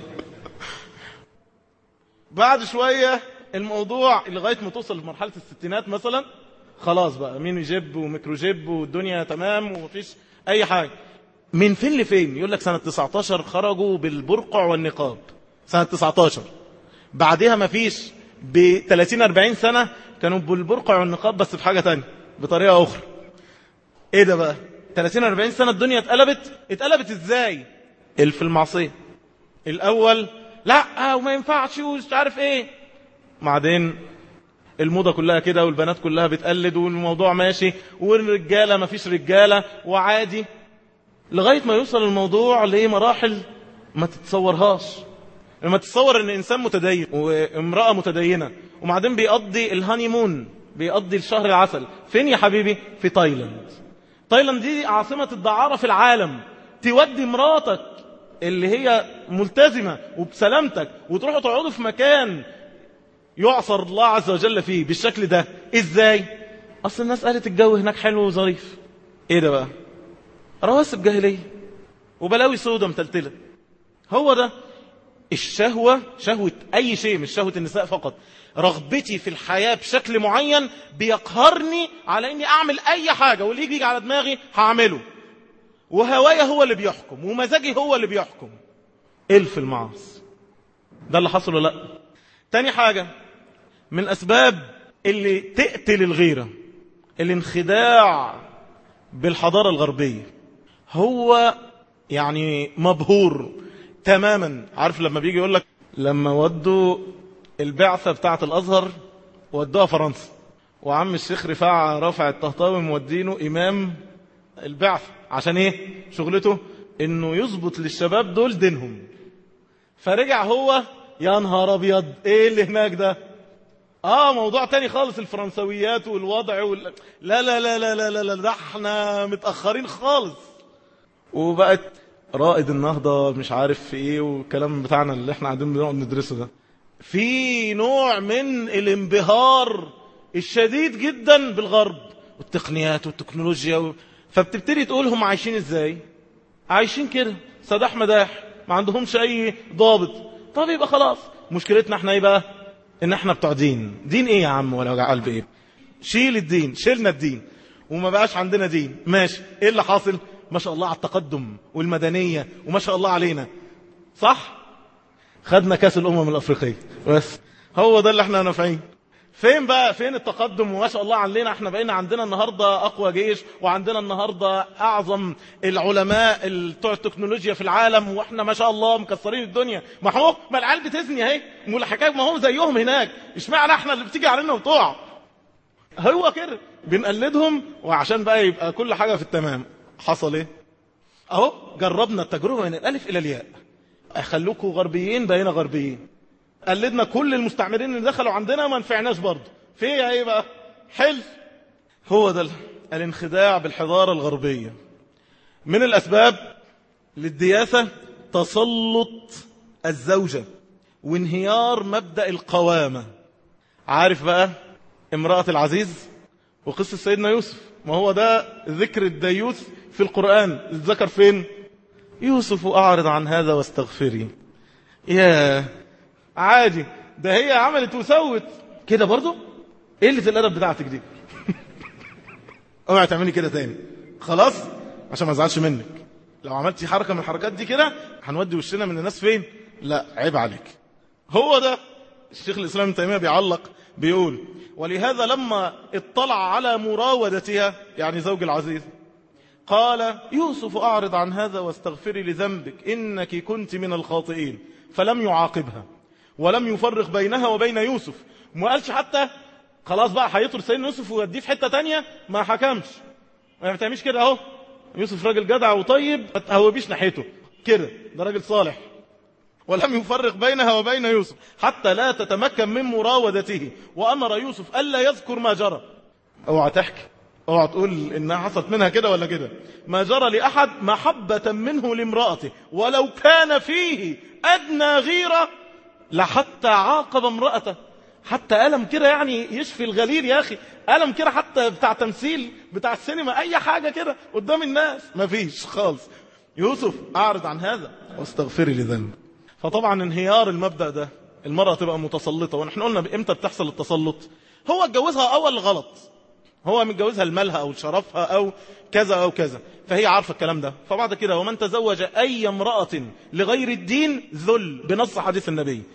بعد شوية الموضوع لغاية ما توصل لمرحلة الستينات مثلا، خلاص بقى ميني جيب وميكرو جيب والدنيا تمام ومفيش اي حاجة. من فين لفين؟ يقول لك سنة تسعتاشر خرجوا بالبرقع والنقاب، سنة تسعتاشر. بعدها مفيش ب ثلاثين أربعين سنة كانوا بالبرقع والنقاب بس بحاجة تانية بطريقة أخرى. ايه ده بقى؟ ثلاثين أربعين سنة الدنيا اتقلبت. اتقلبت ازاي؟ الف المعصية. الاول لا وما ينفعش ومش عارف ايه، بعدين الموضة كلها كده والبنات كلها بتقلد والموضوع ماشي والرجالة ما فيش رجالة وعادي، لغاية ما يوصل الموضوع لمراحل ما تتصورهاش. لما تتصور ان انسان متدين وامرأة متدينة وبعدين بيقضي الهانيمون، بيقضي الشهر العسل فين يا حبيبي؟ في تايلاند. تايلاند دي عاصمة الدعارة في العالم. تودي مراتك اللي هي ملتزمة وبسلامتك وتروحوا تقعدوا في مكان يعصر الله عز وجل فيه بالشكل ده، ازاي؟ اصل الناس قالت الجو هناك حلو وظريف. ايه ده بقى؟ رواسب جاهلية وبلاوي سودة متلتلة. هو ده الشهوة، شهوة أي شيء مش شهوة النساء فقط. رغبتي في الحياة بشكل معين بيقهرني على أني أعمل أي حاجة، واللي يجي على دماغي هعمله، وهوايا هو اللي بيحكم ومزاجي هو اللي بيحكم. إلف المعاصي. ده اللي حصل ولا لا؟ تاني حاجة من أسباب اللي تقتل الغيرة الانخداع بالحضارة الغربية. هو يعني مبهور تماما. عارف لما بيجي يقول لك لما ودوا البعثة بتاعة الأزهر ودوها فرنسا، وعم الشيخ رفاعة رافع الطهطاوي مودينه إمام البعثة عشان إيه؟ شغلته إنه يظبط للشباب دول دينهم. فرجع هو يا نهار أبيض إيه اللي هناك ده؟ آه موضوع تاني خالص، الفرنسويات والوضع وال... لا لا لا لا لا لا لا ده احنا متأخرين خالص. وبقت رائد النهضة مش عارف في ايه والكلام بتاعنا اللي احنا قاعدين بنقعد ندرسه ده، في نوع من الانبهار الشديد جدا بالغرب والتقنيات والتكنولوجيا و... فبتبتدي تقول هم عايشين ازاي؟ عايشين كده سداح مداح ما عندهمش اي ضابط. طب يبقى خلاص مشكلتنا احنا ايه بقى؟ ان احنا بتوع دين. دين ايه يا عم ولا وجع قلب ايه؟ شيل الدين، شيلنا الدين وما بقاش عندنا دين. ماشي، ايه اللي حاصل؟ ما شاء الله على التقدم والمدنية وما شاء الله علينا، صح؟ خدنا كاس الامم الافريقية بس هو ده اللي احنا نافعين. فين بقى فين التقدم وما شاء الله علينا؟ احنا بقينا عندنا النهاردة اقوى جيش، وعندنا النهاردة اعظم العلماء بتوع التكنولوجيا في العالم، واحنا ما شاء الله مكسرين الدنيا. ما هو ما العيال بتزني اهي والحكايه ما هم زيهم هناك، اشمعنى احنا اللي بتيجي علينا وتقع؟ هو كده بنقلدهم وعشان بقى يبقى كل حاجة في التمام. حصل ايه؟ اهو جربنا التجربة من الالف الى الياء. خلوكوا غربيين بقينا غربيين. قلدنا كل المستعمرين اللي دخلوا عندنا ما نفعناش برضه. في ايه بقى؟ حل. هو ده الانخداع بالحضارة الغربية. من الأسباب للدياثة تسلط الزوجة وانهيار مبدأ القوامة. عارف بقى امرأة العزيز وقصة سيدنا يوسف، ما هو ده ذكر الديوث في القرآن. الذكر فين؟ يوسف أعرض عن هذا واستغفري. يا عادي، ده هي عملت وسوت كده برضو. ايه اللي الأدب بتاعتك دي؟ اوعي تعملي كده تاني خلاص عشان ما ازعلش منك. لو عملتي حركة من الحركات دي كده هنودي وشنا من الناس فين؟ لا عيب عليك. هو ده الشيخ الإسلام ابن تيمية بيعلق بيقول: ولهذا لما اطلع على مراودتها يعني زوج العزيز قال: يوسف أعرض عن هذا واستغفري لذنبك إنك كنت من الخاطئين، فلم يعاقبها ولم يفرق بينها وبين يوسف. ما قالش حتى خلاص بقى هيطر سيدنا يوسف ويوديه في حتة تانية، ما حكمش. ما بتعملش كده اهو، يوسف راجل جدع وطيب ما تهوبيش ناحيته كده، ده راجل صالح. ولم يفرق بينها وبين يوسف حتى لا تتمكن من مراودته، وأمر يوسف ألا يذكر ما جرى. اوعى تحكي، اوعى تقول إنها حصلت منها كده ولا كده. ما جرى لأحد محبة منه لامرأته ولو كان فيه أدنى غيرة لحتى عاقب امرأته. حتى ألم كده يعني يشفي الغليل يا أخي، ألم كده حتى بتاع تمثيل بتاع السينما، أي حاجة كده قدام الناس ما فيش خالص. يوسف أعرض عن هذا واستغفري لذنب. فطبعا انهيار المبدأ ده، المرأة تبقى متسلطة. ونحن قلنا بإمتى بتحصل التسلط؟ هو اتجوزها أول غلط، هو متجوزها لمالها أو شرفها أو كذا أو كذا، فهي عارفة الكلام ده. فبعد كده ومن تزوج أي امرأة لغير الدين ذل، بنص حديث النبي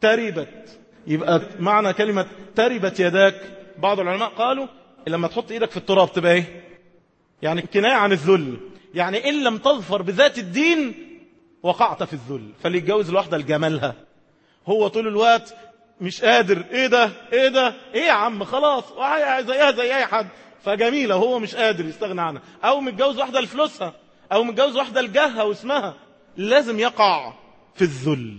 تربت. يبقى معنى كلمة تربت يداك، بعض العلماء قالوا لما تحط ايدك في التراب تبقى ايه؟ يعني كناية عن الذل، يعني إن لم تظفر بذات الدين وقعت في الذل. فاللي يتجوز الواحدة لجمالها، هو طول الوقت مش قادر، ايه ده ايه ده ايه يا عم خلاص زيها زي اي حد، فجميلة هو مش قادر يستغنى عنها. او متجوز واحدة لفلوسها، او متجوز واحدة لجهها واسمها، لازم يقع في الذل.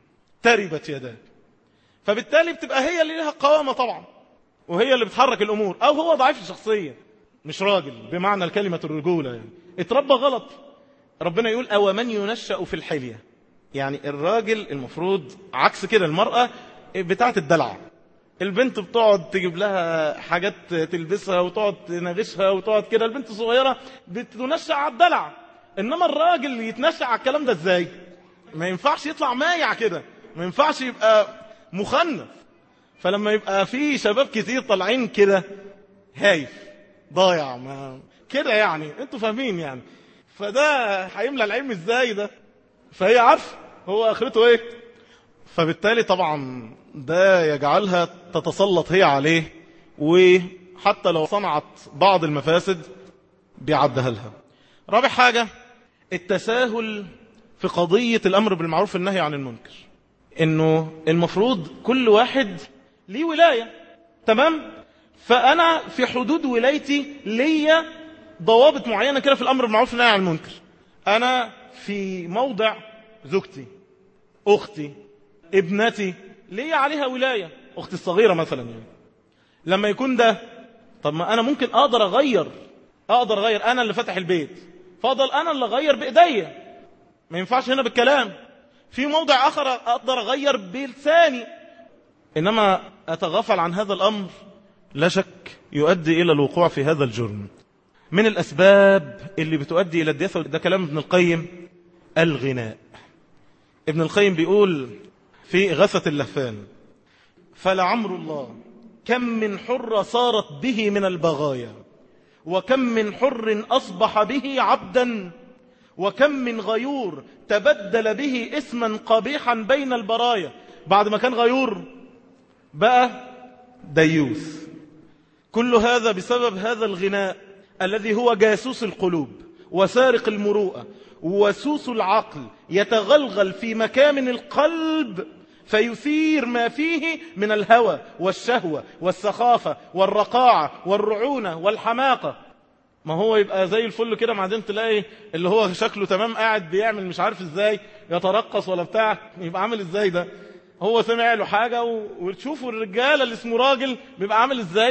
تربت يداك. فبالتالي بتبقى هي اللي لها قوامة طبعا، وهي اللي بتحرك الأمور. أو هو ضعيف الشخصية مش راجل بمعنى الكلمة الرجولة، يعني اتربى غلط. ربنا يقول: أو من ينشأ في الحلية. يعني الراجل المفروض عكس كده، المرأة بتاعت الدلع. البنت بتقعد تجيب لها حاجات تلبسها وتقعد تناغشها وتقعد كده، البنت الصغيرة بتنشأ على الدلع. إنما الراجل يتنشأ على الكلام ده ازاي؟ ما ينفعش يطلع مايع كده، ما ينفعش يبقى مخنف. فلما يبقى في شباب كتير طالعين كده هايف ضايع ما كده، يعني انتوا فاهمين يعني، فده هيملى العلم ازاي ده؟ فهي عارفه هو اخرته ايه. فبالتالي طبعا ده يجعلها تتسلط هي عليه، وحتى لو صنعت بعض المفاسد بيعدها لها. رابع حاجة التساهل في قضية الأمر بالمعروف والنهي عن المنكر. انه المفروض كل واحد ليه ولاية، تمام؟ فانا في حدود ولايتي ليا ضوابط معينة كده في الامر بالمعروف والنهي عن المنكر. انا في موضع زوجتي، اختي، ابنتي ليا عليها ولاية، اختي الصغيرة مثلا. يعني لما يكون ده، طب ما انا ممكن اقدر اغير، اقدر اغير انا اللي فتح البيت، فاضل انا اللي اغير بايديا. ما ينفعش هنا بالكلام. في موضع آخر أقدر أغير بلساني. إنما أتغافل عن هذا الأمر لا شك يؤدي إلى الوقوع في هذا الجرم. من الأسباب اللي بتؤدي إلى الدياثة، ده كلام ابن القيم، الغناء. ابن القيم بيقول في غثة اللهفان: فلعمر الله كم من حر صارت به من البغايا، وكم من حر أصبح به عبدا، وكم من غيور تبدل به اسما قبيحا بين البرايا. بعد ما كان غيور بقى ديوث. كل هذا بسبب هذا الغناء الذي هو جاسوس القلوب وسارق المروءة وسوس العقل، يتغلغل في مكامن القلب فيثير ما فيه من الهوى والشهوة والسخافة والرقاعة والرعونة والحماقة. ما هو يبقى زي الفل كده، بعدين تلاقي اللي هو شكله تمام قاعد بيعمل مش عارف ازاي يترقص ولا بتاع، يبقى عامل ازاي ده؟ هو سمع له حاجة و... وتشوفوا الرجالة اللي اسمه راجل بيبقى عامل ازاي،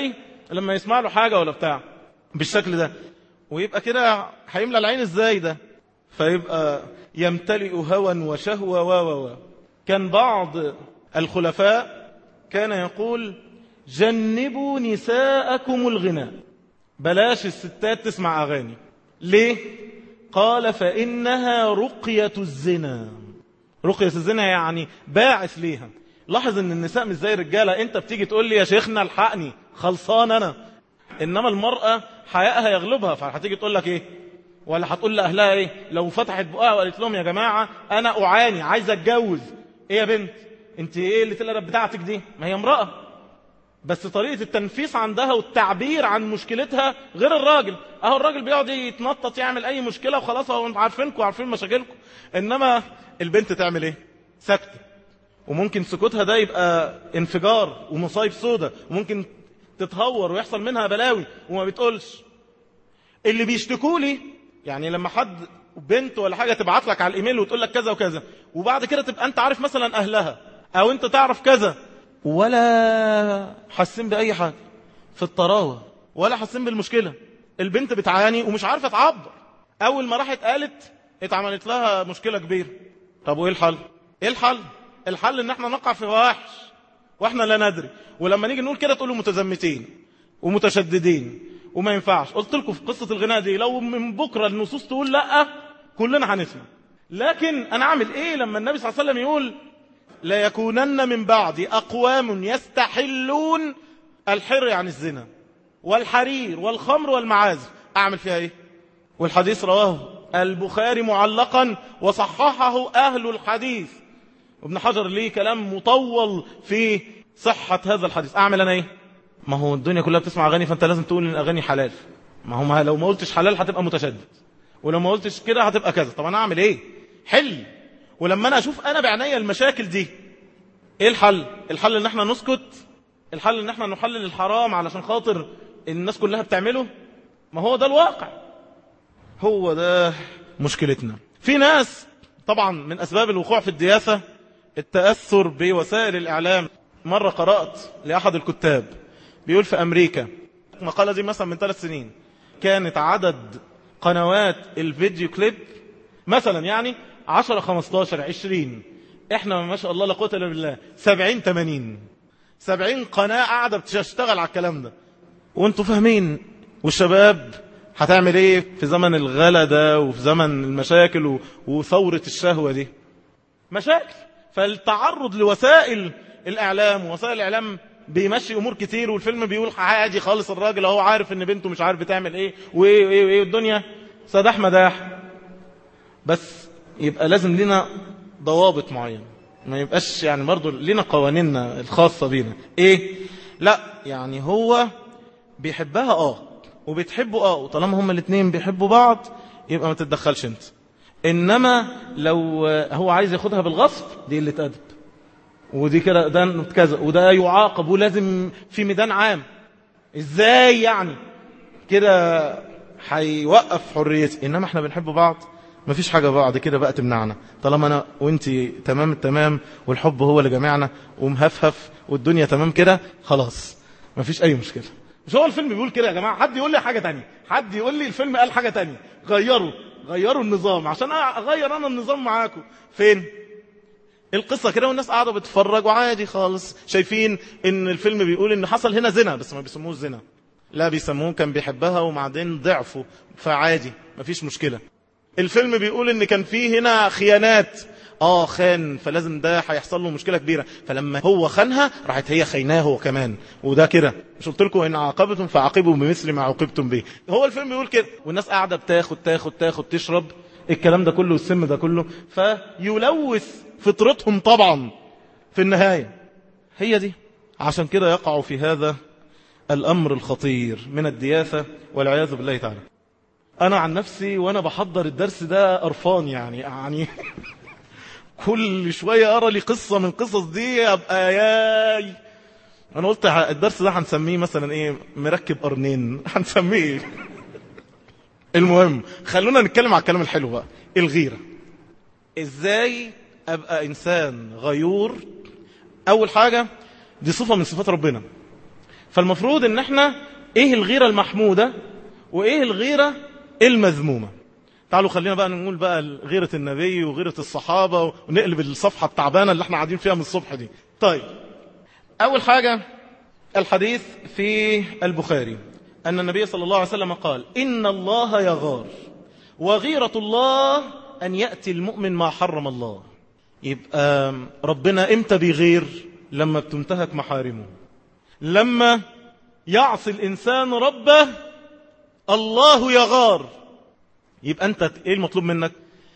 لما يسمع له حاجة ولا بتاع بالشكل ده، ويبقى كده هيملى العين ازاي ده؟ فيبقى يمتلئ هوى وشهوة و و كان بعض الخلفاء كان يقول جنبوا نساءكم الغناء، بلاش الستات تسمع أغاني. ليه؟ قال فإنها رقية الزنا. رقية الزنا يعني باعث ليها. لاحظ ان النساء مش زي الرجالة، انت بتيجي تقول لي يا شيخنا الحقني خلصان انا، انما المرأة حيائها يغلبها، فهتيجي تقول لك ايه؟ ولا هتقول لأهلها ايه؟ لو فتحت بقها وقالت لهم يا جماعة انا اعاني عايزة اتجوز، ايه يا بنت انت ايه اللي تلقى بتاعتك دي؟ ما هي امرأة، بس طريقة التنفيس عندها والتعبير عن مشكلتها غير الراجل. اهو الراجل بيقعد يتنطط يعمل اي مشكلة وخلاص، اهو انتوا عارفينكم وعارفين مشاكلكم، انما البنت تعمل ايه؟ سكتة، وممكن سكوتها ده يبقى انفجار ومصايب سودة، وممكن تتهور ويحصل منها بلاوي وما بتقولش. اللي بيشتكوا لي يعني لما حد بنت ولا حاجة تبعت لك على الايميل وتقول لك كذا وكذا، وبعد كده تبقى انت عارف مثلا اهلها او انت تعرف كذا، ولا حاسين بأي حاجة في الطراوة ولا حاسين بالمشكلة. البنت بتعاني ومش عارفة تعبر، اول ما راحت قالت اتعملت لها مشكلة كبيرة. طب وايه الحل؟ ايه الحل؟ الحل ان احنا نقع في فواحش واحنا لا ندري، ولما نيجي نقول كده تقولوا متزمتين ومتشددين وما ينفعش. قلت لكم في قصة الغناء دي لو من بكرة النصوص تقول لا كلنا هنسمع، لكن انا اعمل ايه لما النبي صلى الله عليه وسلم يقول لا يكونن من بعد اقوام يستحلون الحر عن الزنا والحرير والخمر والمعازف، اعمل فيها ايه؟ والحديث رواه البخاري معلقا وصححه اهل الحديث، ابن حجر ليه كلام مطول في صحة هذا الحديث. اعمل انا ايه؟ ما هو الدنيا كلها بتسمع اغاني، فانت لازم تقول ان الاغاني حلال. ما هو ما لو ما قلتش حلال هتبقى متشدد، ولو ما قلتش كده هتبقى كذا. طب انا اعمل ايه؟ حل. ولما انا اشوف انا بعناية المشاكل دي، ايه الحل؟ الحل ان احنا نسكت؟ الحل ان احنا نحلل الحرام علشان خاطر الناس كلها بتعمله؟ ما هو ده الواقع، هو ده مشكلتنا. في ناس طبعا من اسباب الوقوع في الدياثة التأثر بوسائل الاعلام. مرة قرأت لاحد الكتاب بيقول في امريكا، مقالة دي مثلا من ثلاث سنين، كانت عدد قنوات الفيديو كليب مثلا يعني عشرة خمستاشر عشرين، احنا ما شاء الله لا قوة الا بالله سبعين تمانين سبعين قناة قاعدة بتشتغل على الكلام ده، وانتوا فاهمين. والشباب هتعمل ايه في زمن الغلا ده وفي زمن المشاكل وثورة الشهوة دي؟ مشاكل. فالتعرض لوسائل الاعلام، ووسائل الاعلام بيمشي امور كتير، والفيلم بيقول عادي خالص، الراجل اهو عارف ان بنته مش عارف بتعمل ايه وايه وايه وايه، الدنيا سداح مداح. بس يبقى لازم لنا ضوابط معينة، ما يبقاش يعني برضو لنا قوانيننا الخاصة بينا. ايه؟ لا يعني هو بيحبها اه وبتحبه اه، وطالما هما الاثنين بيحبوا بعض يبقى ما تتدخلش انت. انما لو هو عايز ياخدها بالغصب دي اللي تأدب، ودي كده ده كذا، وده يعاقب ولازم في ميدان عام. ازاي يعني كده هيوقف حريتي؟ انما احنا بنحب بعض، مفيش حاجة بعد كده بقى تمنعنا، طالما انا وانتي تمام التمام والحب هو اللي جمعنا ومهفهف والدنيا تمام كده، خلاص مفيش اي مشكلة. مش هو الفيلم بيقول كده يا جماعة؟ حد يقول لي حاجة تانية، حد يقول لي الفيلم قال حاجة تانية. غيروا غيروا النظام عشان اغير انا النظام معاكم. فين القصة كده؟ والناس قاعدة بتتفرج وعادي خالص، شايفين ان الفيلم بيقول ان حصل هنا زنا، بس ما بيسموه زنا، لا بيسموه كان بيحبها وبعدين ضعفوا، فعادي مفيش مشكلة. الفيلم بيقول ان كان فيه هنا خيانات، اه خان، فلازم ده هيحصل له مشكلة كبيرة، فلما هو خانها راحت هي خيناه هو كمان، وده كده. مش قلت لكم ان عاقبتم فعاقبوا بمثل ما عوقبتم به؟ هو الفيلم بيقول كده، والناس قاعدة بتاخد تاخد تاخد تشرب الكلام ده كله والسم ده كله، فيلوث فطرتهم طبعا في النهاية. هي دي عشان كده يقعوا في هذا الأمر الخطير من الدياثة والعياذ بالله تعالى. أنا عن نفسي وأنا بحضر الدرس ده قرفان يعني يعني كل شوية أرى لي قصة من قصص دي أبقى ياي. أنا قلت الدرس ده هنسميه مثلا إيه، مركب قرنين، هنسميه إيه؟ المهم خلونا نتكلم على الكلام الحلو بقى، الغيرة. إزاي أبقى إنسان غيور؟ أول حاجة دي صفة من صفات ربنا، فالمفروض إن احنا ايه الغيرة المحمودة وايه الغيرة المذمومة. تعالوا خلينا بقى نقول بقى غيرة النبي وغيرة الصحابة ونقلب الصفحة التعبانة اللي احنا قاعدين فيها من الصبح دي. طيب، أول حاجة الحديث في البخاري أن النبي صلى الله عليه وسلم قال: إن الله يغار، وغيرة الله أن يأتي المؤمن ما حرم الله. يبقى ربنا إمتى بيغير؟ لما بتنتهك محارمه، لما يعصي الإنسان ربه الله يغار. يبقى أنت إيه المطلوب منك؟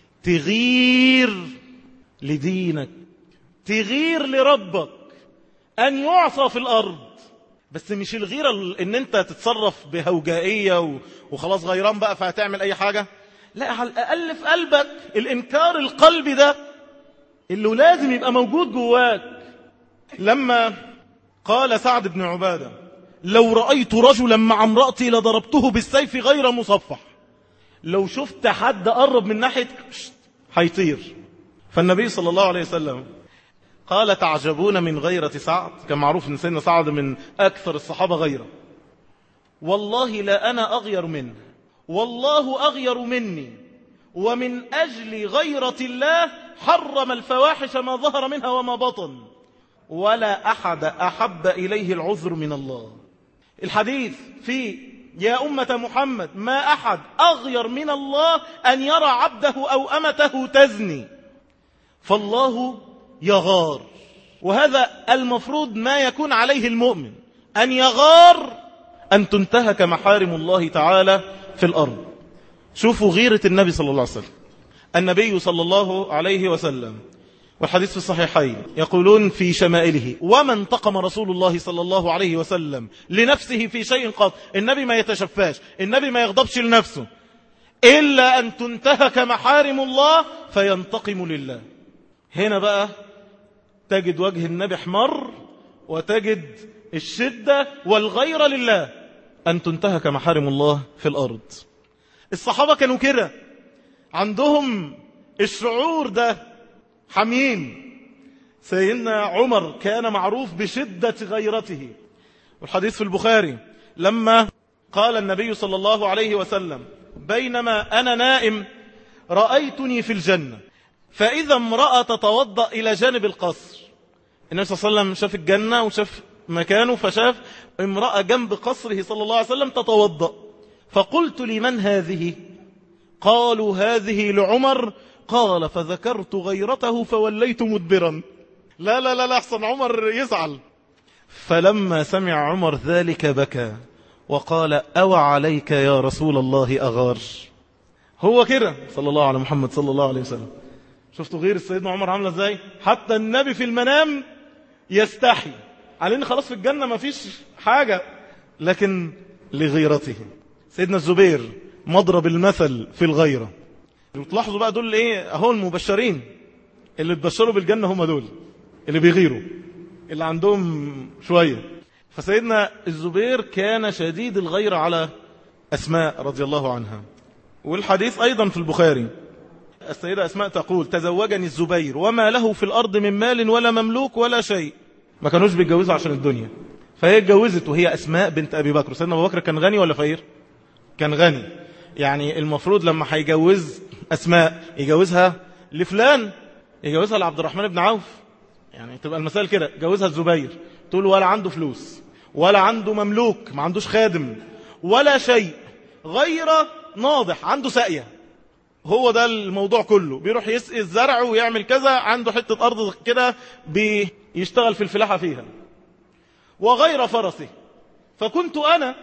تغير لدينك، تغير لربك أن يعصى في الأرض. بس مش الغيرة ان انت تتصرف بهوجائية وخلاص غيران بقى فهتعمل اي حاجة. لا، على الاقل في قلبك الانكار القلبي ده اللي لازم يبقى موجود جواك. لما قال سعد بن عبادة: لو رأيت رجلا مع امرأتي لضربته بالسيف غير مصفح. لو شفت حد قرب من ناحية هيطير. فالنبي صلى الله عليه وسلم قال: تعجبون من غيرة سعد. كان معروف ان سيدنا سعد من اكثر الصحابة غيرة. والله لا انا اغير منه، والله اغير مني، ومن اجل غيرة الله حرم الفواحش ما ظهر منها وما بطن، ولا احد احب اليه العذر من الله. الحديث في يا أمة محمد ما احد اغير من الله ان يرى عبده او امته تزني، فالله يغار. وهذا المفروض ما يكون عليه المؤمن، أن يغار أن تنتهك محارم الله تعالى في الأرض. شوفوا غيرة النبي صلى الله عليه وسلم. النبي صلى الله عليه وسلم والحديث في الصحيحين يقولون في شمائله: وما انتقم رسول الله صلى الله عليه وسلم لنفسه في شيء قط. النبي ما يتشفاش، النبي ما يغضبش لنفسه، إلا أن تنتهك محارم الله فينتقم لله. هنا بقى تجد وجه النبي احمر، وتجد الشدة والغيرة لله أن تنتهك محارم الله في الأرض. الصحابة كانوا كده، عندهم الشعور ده، حميم. سيدنا عمر كان معروف بشدة غيرته، والحديث في البخاري لما قال النبي صلى الله عليه وسلم: بينما أنا نائم رأيتني في الجنة فإذا امرأة تتوضأ إلى جانب القصر. النبي صلى الله عليه وسلم شاف الجنة وشاف مكانه، فشاف امرأة جنب قصره صلى الله عليه وسلم تتوضأ. فقلت: لمن هذه؟ قالوا: هذه لعمر. قال: فذكرت غيرته فوليت مدبرا. لا لا لا لا أحسن عمر يزعل. فلما سمع عمر ذلك بكى وقال: أو عليك يا رسول الله أغار. هو كده صلى الله على محمد صلى الله عليه وسلم. شفتوا غير سيدنا عمر عامله ازاي؟ حتى النبي في المنام يستحي علينا، خلاص في الجنة ما فيش حاجة، لكن لغيرته. سيدنا الزبير مضرب المثل في الغيرة. وتلاحظوا بقى دول ايه اهو المبشرين اللي تبشروا بالجنة، هم دول اللي بيغيروا، اللي عندهم شوية. فسيدنا الزبير كان شديد الغيرة على أسماء رضي الله عنها. والحديث أيضا في البخاري السيدة أسماء تقول: تزوجني الزبير وما له في الأرض من مال ولا مملوك ولا شيء. ما كانوش بيتجوزوا عشان الدنيا، فهي اتجوزت وهي أسماء بنت أبي بكر. سيدنا أبو بكر كان غني ولا فقير؟ كان غني. يعني المفروض لما هيجوز أسماء يجوزها لفلان، يجوزها لعبد الرحمن بن عوف. يعني تبقى المسائل كده، جوزها الزبير، تقول ولا عنده فلوس ولا عنده مملوك، ما عندوش خادم ولا شيء، غير ناضح، عنده ساقية. هو ده الموضوع كله، بيروح يسقي الزرع ويعمل كذا، عنده حتة أرض كده بيشتغل في الفلاحة فيها، وغير فرسه. فكنت أنا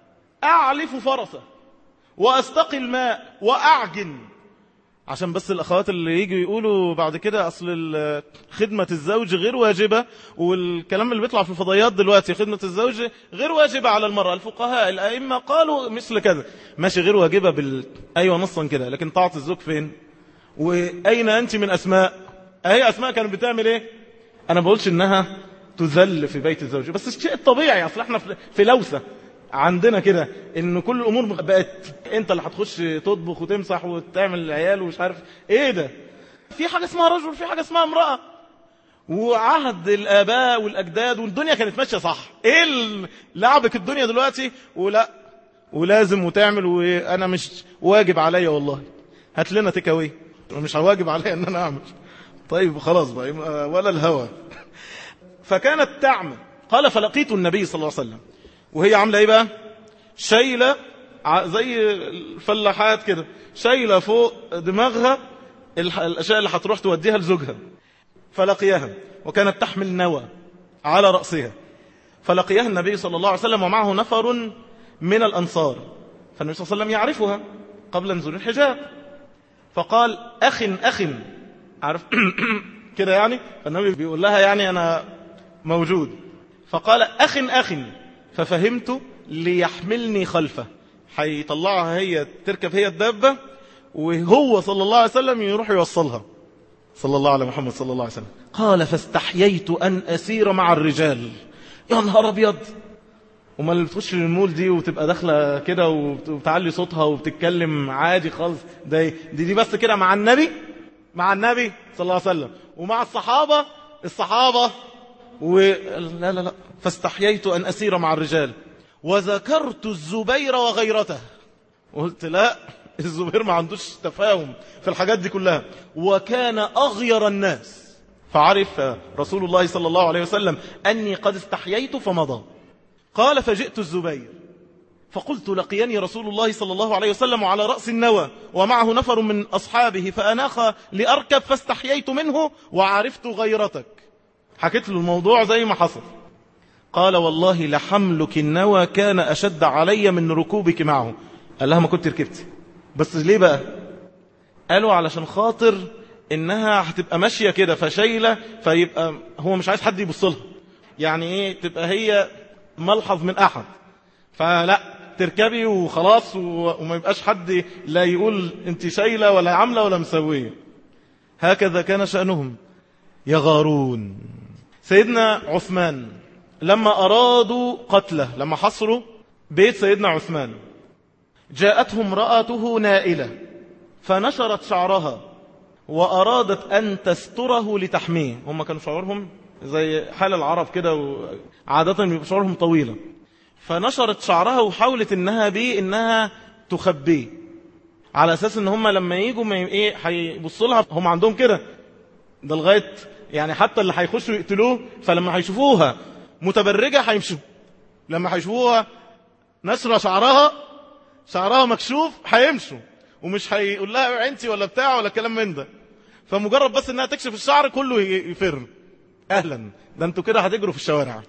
أعلف فرسه وأستقي الماء وأعجن، عشان بس الأخوات اللي يجوا يقولوا بعد كده أصل خدمة الزوج غير واجبة، والكلام اللي بيطلع في الفضائيات دلوقتي خدمة الزوج غير واجبة على المرأة. الفقهاء الأئمة قالوا مثل كذا، ماشي، غير واجبة بال أيوة نصا كده، لكن طاعة الزوج فين؟ وأين أنت من أسماء؟ أهي أسماء كانت بتعمل إيه؟ أنا بقولش إنها تذل في بيت الزوج، بس الشيء الطبيعي، أصل احنا في لوثة عندنا كده، ان كل الامور بقت انت اللي هتخش تطبخ وتمسح وتعمل العيال ومش عارف ايه. ده في حاجة اسمها رجل، في حاجة اسمها امرأة. وعهد الآباء والأجداد والدنيا كانت ماشية صح. ايه لعبك الدنيا دلوقتي؟ ولا ولازم وتعمل، وانا مش واجب عليا والله، هات لنا تكاوي، مش واجب عليا ان انا اعمل. طيب خلاص بقى، ولا الهوى. فكانت تعمل. قال فلقيت النبي صلى الله عليه وسلم وهي عامله ايه بقى؟ شايله زي الفلاحات كده، شايله فوق دماغها الاشياء اللي هتروح توديها لزوجها. فلقيها وكانت تحمل نوى على رأسها. فلقيها النبي صلى الله عليه وسلم ومعه نفر من الأنصار، فالنبي صلى الله عليه وسلم يعرفها قبل نزول الحجاب، فقال أخ أخ، عارف كده يعني. فالنبي بيقول لها يعني أنا موجود. فقال أخ أخ، ففهمت ليحملني خلفه، هيطلعها هي تركب هي الدابة وهو صلى الله عليه وسلم يروح يوصلها، صلى الله على محمد صلى الله عليه وسلم. قال فاستحييت أن أسير مع الرجال. يا نهار أبيض، وما اللي بتخش للمول دي وتبقى داخلة كده وبتعلي صوتها وبتتكلم عادي خالص، دي, دي دي بس كده مع النبي، مع النبي صلى الله عليه وسلم، ومع الصحابة الصحابة و... لا لا لا. فاستحييت أن أسير مع الرجال وذكرت الزبير وغيرته، وقلت لا، الزبير ما عندوش تفاهم في الحاجات دي كلها، وكان أغير الناس. فعرف رسول الله صلى الله عليه وسلم أني قد استحييت فمضى. قال فجئت الزبير فقلت لقيني رسول الله صلى الله عليه وسلم على رأس النوى ومعه نفر من أصحابه، فأناخ لأركب فاستحييت منه وعرفت غيرتك. حكيت له الموضوع زي ما حصل. قال والله لحملك النوى كان أشد علي من ركوبك معه. قال لها ما كنت ركبتي، بس ليه بقى؟ قالوا علشان خاطر إنها هتبقى ماشية كده فشايلة، فيبقى هو مش عايز حد يبص لها، يعني إيه، تبقى هي ملحظ من أحد، فلا تركبي وخلاص، وما يبقاش حد لا يقول انت شايلة ولا عاملة ولا مسوية. هكذا كان شأنهم يغارون. سيدنا عثمان لما أرادوا قتله، لما حصروا بيت سيدنا عثمان، جاءته امرأته نائلة فنشرت شعرها وأرادت أن تستره لتحميه. هم كانوا شعورهم زي حال العرب كده، وعادة بيبقى شعورهم طويلة، فنشرت شعرها وحاولت إنها بيه إنها تخبيه، على أساس إن هم لما يجوا ما إيه هيبصوا لها، هم عندهم كده ده لغاية يعني حتى اللي هيخشوا يقتلوه، فلما هيشوفوها متبرجة هيمشوا، لما هيشوفوها نشر شعرها شعرها مكشوف هيمشوا، ومش هيقول لها عينتي ولا بتاع ولا كلام من ده. فمجرد بس انها تكشف الشعر كله يفر. اهلا، ده انتوا كده هتجروا في الشوارع.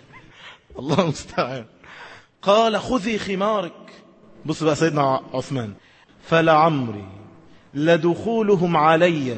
الله المستعان. قال خذي خمارك. بص بقى سيدنا عثمان، فلعمري لدخولهم علي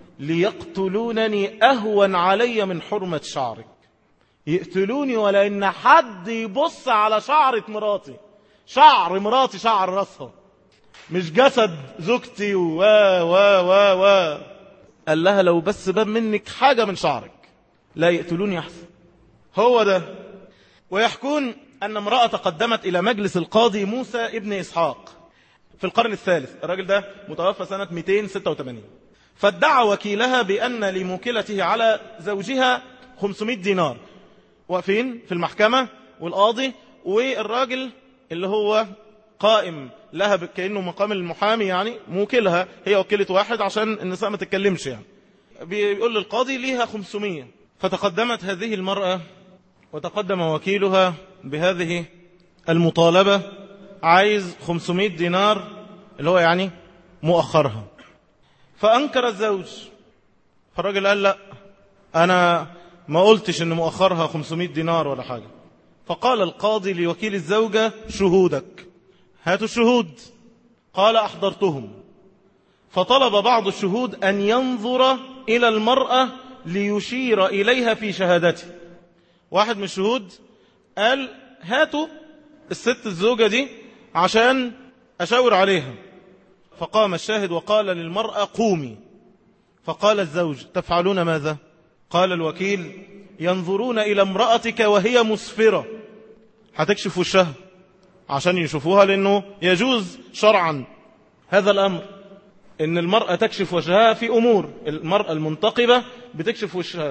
ليقتلونني أهون علي من حرمة شعرك. يقتلوني ولا إن حد يبص على شعرة مراتي، شعر مراتي شعر رأسها، مش جسد زوجتي و و و و قال لها لو بس بان منك حاجة من شعرك لا يقتلوني أحسن. هو ده. ويحكون أن امرأة قدمت إلى مجلس القاضي موسى ابن إسحاق في القرن الثالث، الراجل ده متوفى سنة مئتين وستة وثمانين، فادعى وكيلها بأن لموكلته على زوجها خمسمائة دينار. واقفين في المحكمة والقاضي والراجل اللي هو قائم لها كأنه مقام المحامي، يعني موكلها، هي وكيلة واحد عشان النساء ما تتكلمش، يعني بيقول للقاضي ليها خمسمائة. فتقدمت هذه المرأة وتقدم وكيلها بهذه المطالبة، عايز خمسمائة دينار اللي هو يعني مؤخرها. فأنكر الزوج، فالراجل قال لا، أنا ما قلتش إن مؤخرها خمسمائة دينار ولا حاجة. فقال القاضي لوكيل الزوجة شهودك، هاتوا الشهود. قال أحضرتهم. فطلب بعض الشهود أن ينظر إلى المرأة ليشير إليها في شهادته. واحد من الشهود قال هاتوا الست الزوجة دي عشان أشاور عليها. فقام الشاهد وقال للمرأة قومي. فقال الزوج تفعلون ماذا؟ قال الوكيل ينظرون إلى امرأتك وهي مسفرة، هتكشف وشها عشان يشوفوها، لأنه يجوز شرعا هذا الأمر، إن المرأة تكشف وجهها في أمور. المرأة المنتقبة بتكشف وشها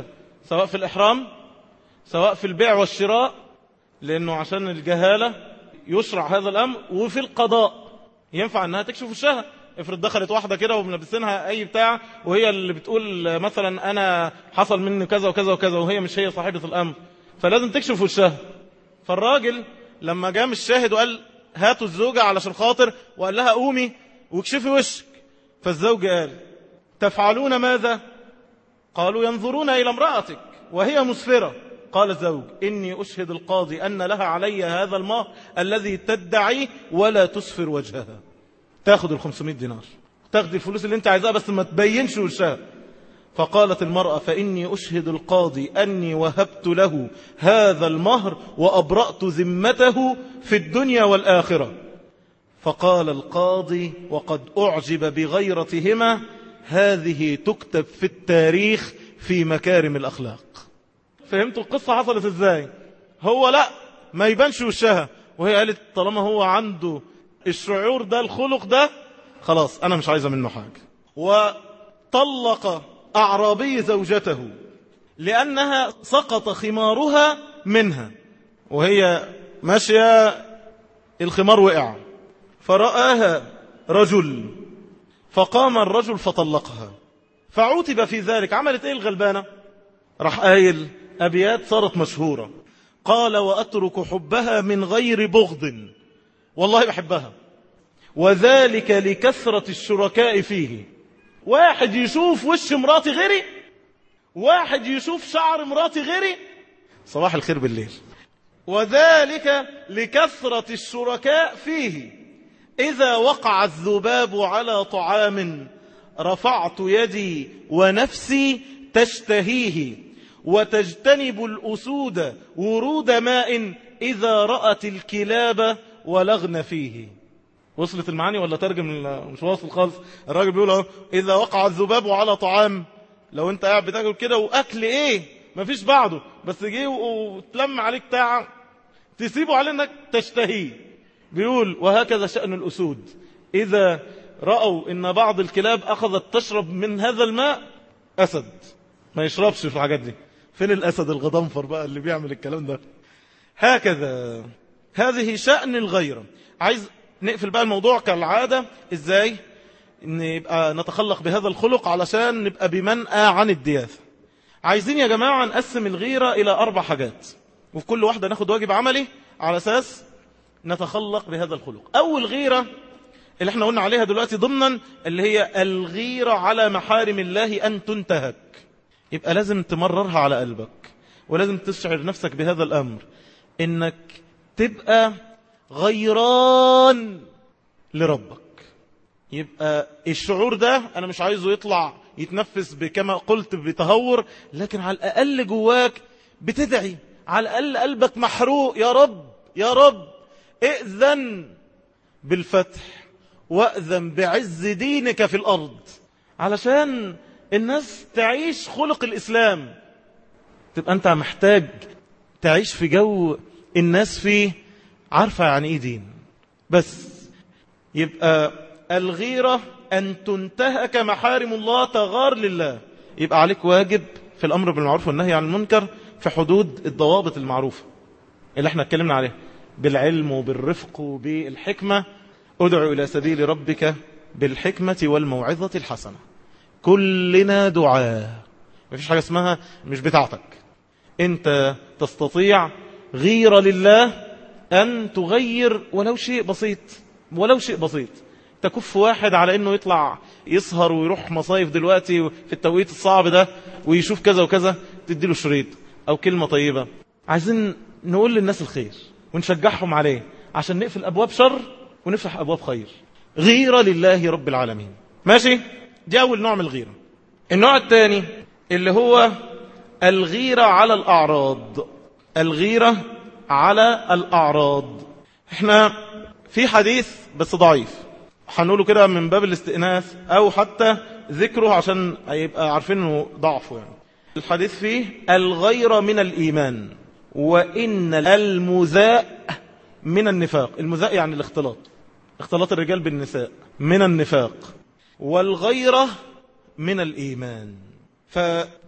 سواء في الإحرام سواء في البيع والشراء، لأنه عشان الجهالة يشرع هذا الأمر، وفي القضاء ينفع أنها تكشف وشها. افرض دخلت واحدة كده وبنلبسينها أي بتاع وهي اللي بتقول مثلا أنا حصل مني كذا وكذا وكذا، وهي مش هي صاحبة الأمر، فلازم تكشف وشها. فالراجل لما جام الشاهد وقال هاتوا الزوجة علشان خاطر، وقال لها قومي واكشفي وشك، فالزوج قال تفعلون ماذا؟ قالوا ينظرون إلى امرأتك وهي مسفرة. قال الزوج إني أشهد القاضي أن لها علي هذا المهر الذي تدعيه ولا تسفر وجهها. تاخد الخمسمائة دينار، تاخد الفلوس اللي انت عايزها بس ما تبينش وشها. فقالت المرأة فإني أشهد القاضي أني وهبت له هذا المهر وأبرأت ذمته في الدنيا والآخرة. فقال القاضي وقد أعجب بغيرتهما هذه تكتب في التاريخ في مكارم الأخلاق. فهمتوا القصة حصلت ازاي؟ هو لا ما يبانش وشها، وهي قالت طالما هو عنده الشعور ده الخلق ده خلاص أنا مش عايزة منه حاجة. وطلق أعرابي زوجته لأنها سقط خمارها منها، وهي ماشية الخمار وقع، فرآها رجل فقام الرجل فطلقها، فعوتب في ذلك. عملت ايه الغلبانة؟ راح قايل أبيات صارت مشهورة، قال وأترك حبها من غير بغض، والله بحبها، وذلك لكثرة الشركاء فيه. واحد يشوف وش مراتي غيري، واحد يشوف شعر مراتي غيري، صباح الخير بالليل. وذلك لكثرة الشركاء فيه، إذا وقع الذباب على طعام رفعت يدي ونفسي تشتهيه، وتجتنب الأسود ورود ماء إذا رأت الكلاب ولغن فيه. وصلت المعاني ولا ترجم؟ مش واصل خالص. الراجل بيقول إذا وقع الذباب على طعام، لو انت قاعد بتاكل كده وأكل ايه مفيش بعده، بس جه وتلم عليك بتاع تسيبه على انك تشتهيه. بيقول وهكذا شأن الأسود، إذا رأوا إن بعض الكلاب أخذت تشرب من هذا الماء، أسد ما يشربش في الحاجات دي. فين الأسد الغضنفر بقى اللي بيعمل الكلام ده؟ هكذا هذه شأن الغيرة. عايز نقفل بقى الموضوع كالعادة إزاي نبقى نتخلق بهذا الخلق علشان نبقى بمنأى عن الدياثة. عايزين يا جماعة نقسم الغيرة إلى أربع حاجات، وفي كل واحدة ناخد واجب عملي على أساس نتخلق بهذا الخلق. أول غيرة اللي احنا قلنا عليها دلوقتي ضمنا، اللي هي الغيرة على محارم الله أن تنتهك. يبقى لازم تمررها على قلبك، ولازم تشعر نفسك بهذا الأمر، إنك تبقى غيران لربك. يبقى الشعور ده أنا مش عايزه يطلع يتنفس بكما قلت بتهور، لكن على الأقل جواك بتدعي، على الأقل قلبك محروق، يا رب يا رب ائذن بالفتح وأذن بعز دينك في الأرض، علشان الناس تعيش خلق الإسلام. تبقى أنت محتاج تعيش في جو الناس فيه عارفة يعني إيه دين. بس يبقى الغيرة أن تنتهك محارم الله، تغار لله. يبقى عليك واجب في الأمر بالمعروف والنهي عن المنكر في حدود الضوابط المعروفة اللي احنا اتكلمنا عليها، بالعلم وبالرفق وبالحكمة. ادعو إلى سبيل ربك بالحكمة والموعظة الحسنة. كلنا دعاء، مفيش حاجة اسمها مش بتاعتك. انت تستطيع غيرة لله أن تغير ولو شيء بسيط، ولو شيء بسيط. تكف واحد على أنه يطلع يسهر ويروح مصايف دلوقتي في التوقيت الصعب ده ويشوف كذا وكذا، تديله شريط أو كلمة طيبة. عايزين نقول للناس الخير ونشجعهم عليه عشان نقفل أبواب شر ونفتح أبواب خير. غيرة لله رب العالمين. ماشي؟ دي أول نوع من الغيرة. النوع الثاني اللي هو الغيرة على الأعراض. الغيرة على الأعراض. احنا في حديث بس ضعيف هنقوله كده من باب الاستئناس أو حتى ذكره عشان يبقى عارفين انه ضعفه. يعني الحديث فيه الغيرة من الإيمان، وإن المزاء من النفاق. المزاء يعني الاختلاط، اختلاط الرجال بالنساء من النفاق، والغيرة من الإيمان.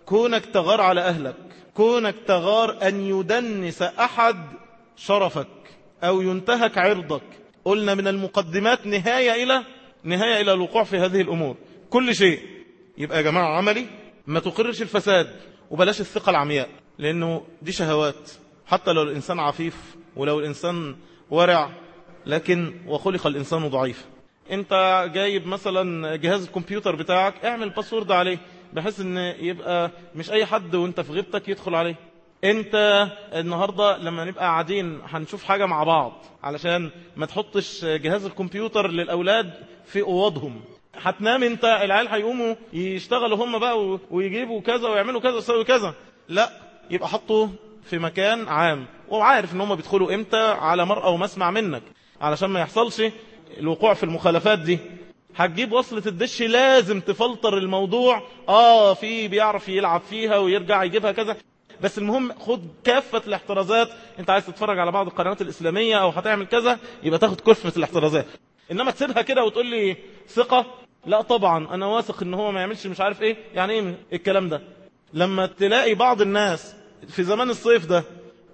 كونك تغار على أهلك، كونك تغار أن يدنس أحد شرفك أو ينتهك عرضك. قلنا من المقدمات نهاية إلى نهاية إلى الوقوع في هذه الأمور كل شيء. يبقى يا جماعة عملي ما تقرش الفساد وبلاش الثقة العمياء، لأنه دي شهوات. حتى لو الإنسان عفيف ولو الإنسان ورع، لكن وخلق الإنسان ضعيف. انت جايب مثلا جهاز الكمبيوتر بتاعك، اعمل باسورد عليه بحيث ان يبقى مش اي حد وانت في غيبتك يدخل عليه. انت النهاردة لما نبقى قاعدين هنشوف حاجة مع بعض، علشان ما تحطش جهاز الكمبيوتر للأولاد في أوضهم. هتنام انت، العيال هيقوموا يشتغلوا هم بقى ويجيبوا كذا ويعملوا كذا ويسوي كذا. لا، يبقى حطه في مكان عام وعارف ان هم بيدخلوا امتى على مرأى ومسمع منك، علشان ما يحصلش الوقوع في المخالفات دي. هتجيب وصلة الدش لازم تفلتر الموضوع. اه في بيعرف يلعب فيها ويرجع يجيبها كذا، بس المهم خد كافة الاحترازات. انت عايز تتفرج على بعض القنوات الإسلامية او هتعمل كذا، يبقى تاخد كافة الاحترازات. انما تسيبها كده وتقول لي ثقة، لا طبعا انا واثق ان هو ما يعملش مش عارف ايه. يعني ايه الكلام ده؟ لما تلاقي بعض الناس في زمان الصيف ده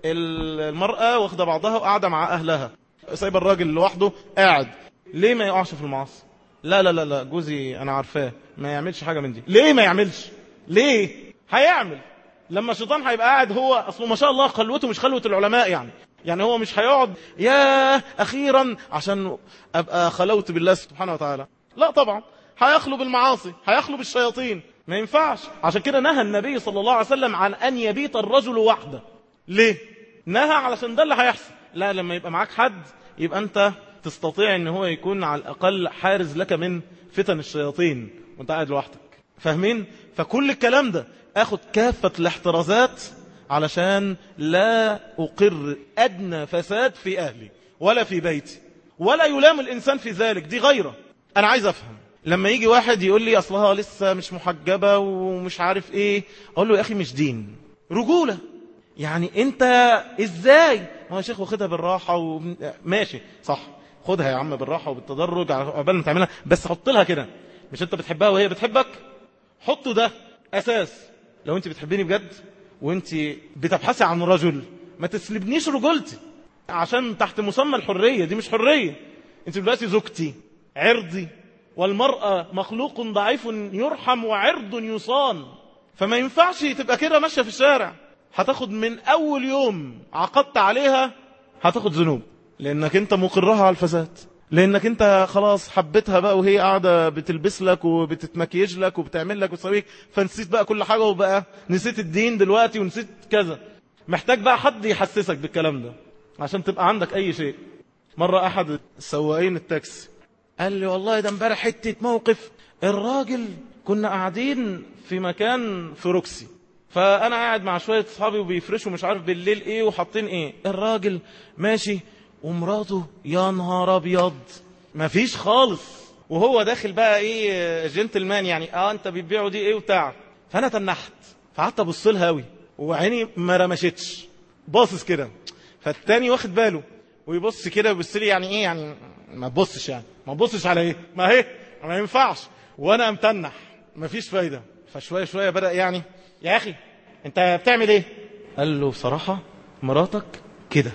المرأة واخدة بعضها وقاعدة مع اهلها، سايبه الراجل لوحده قاعد، ليه ما يقعش في المعاصي؟ لا لا لا لا جوزي انا عارفاه ما يعملش حاجة من دي. ليه ما يعملش؟ ليه هيعمل؟ لما الشيطان هيبقى قاعد، هو اصله ما شاء الله خلوته مش خلوة العلماء يعني يعني هو مش هيقعد يا اخيرا عشان ابقى خلوت بالله سبحانه وتعالى. لا طبعا، هيخلو بالمعاصي، هيخلو بالشياطين، ما ينفعش. عشان كده نهى النبي صلى الله عليه وسلم عن ان يبيت الرجل وحده. ليه نهى؟ علشان ده اللي هيحصل. لا، لما يبقى معاك حد يبقى انت تستطيع ان هو يكون على الاقل حارز لك من فتن الشياطين وانت قاعد لوحدك. فاهمين؟ فكل الكلام ده اخد كافة الاحترازات علشان لا اقر ادنى فساد في اهلي ولا في بيتي، ولا يلام الانسان في ذلك. دي غيره. انا عايز افهم لما يجي واحد يقول لي اصلها لسه مش محجبة ومش عارف ايه، اقول له يا اخي مش دين، رجولة. يعني انت ازاي؟ ما يا شيخ واخدها بالراحة وماشي صح، خدها يا عم بالراحة وبالتدرج قبل ما تعملها، بس حط لها كده. مش انت بتحبها وهي بتحبك؟ حطوا ده اساس. لو انت بتحبيني بجد وانت بتبحثي عن رجل، ما تسلبنيش رجولتي عشان تحت مسمى الحرية. دي مش حرية. انت دلوقتي زوجتي، عرضي، والمرأة مخلوق ضعيف يرحم وعرض يصان. فما ينفعش تبقى كده ماشية في الشارع. هتاخد من اول يوم عقدت عليها هتاخد ذنوب، لانك انت مقرها على الفساد، لانك انت خلاص حبيتها بقى وهي قاعدة بتلبس لك وبتتمكيج لك وبتعمل لك وتسويك، فنسيت بقى كل حاجة، وبقى نسيت الدين دلوقتي ونسيت كذا. محتاج بقى حد يحسسك بالكلام ده عشان تبقى عندك اي شيء. مرة احد السواقين التاكسي قال لي والله ده امبارح حتة موقف. الراجل كنا قاعدين في مكان في روكسي، فانا قاعد مع شوية اصحابي وبيفرشوا مش عارف بالليل ايه وحاطين ايه، الراجل ماشي ومراته يا نهار ابيض ما فيش خالص، وهو داخل بقى ايه جنتلمان يعني، اه انت بتبيعوا دي ايه وبتاع. فانا تنحت، فقعدت ابص لها قوي وعيني ما رمشتش، باصص كده. فالتاني واخد باله ويبص كده ويبص لي يعني ايه يعني ما تبصش، يعني ما تبصش على ايه، ما هي ما ينفعش. وانا امتنح ما فيش فايده. فشويه شويه بدا يعني يا اخي انت بتعمل ايه؟ قال له بصراحه مراتك كده.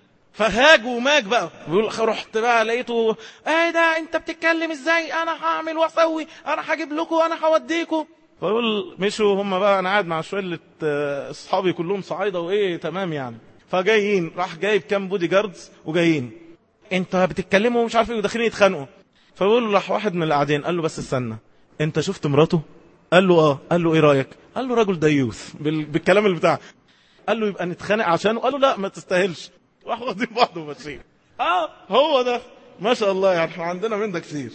فهاج وماج بقى بيقول رحت بقى لقيته ايه ده انت بتتكلم ازاي، انا هعمل واسوي، انا هجيب لكم، انا هوديكم. فيقول مشوا هم بقى، انا قاعد مع شويه اصحابي كلهم صعايده وايه تمام يعني. فجايين راح جايب كام بودي جاردز وجايين انت بتتكلموا مش عارف ايه وداخلين يتخانقوا. فبيقول راح واحد من اللي قاعدين قال له بس استنى، انت شفت مراته؟ قال له اه. قال له ايه رايك؟ قال له راجل ديوث بالكلام اللي بتاعه. قال له يبقى نتخانق عشانه؟ قال له لا ما تستاهلش. راحوا واخدين بعض وماشيين. اه هو ده ما شاء الله، يعني احنا عندنا من ده كتير.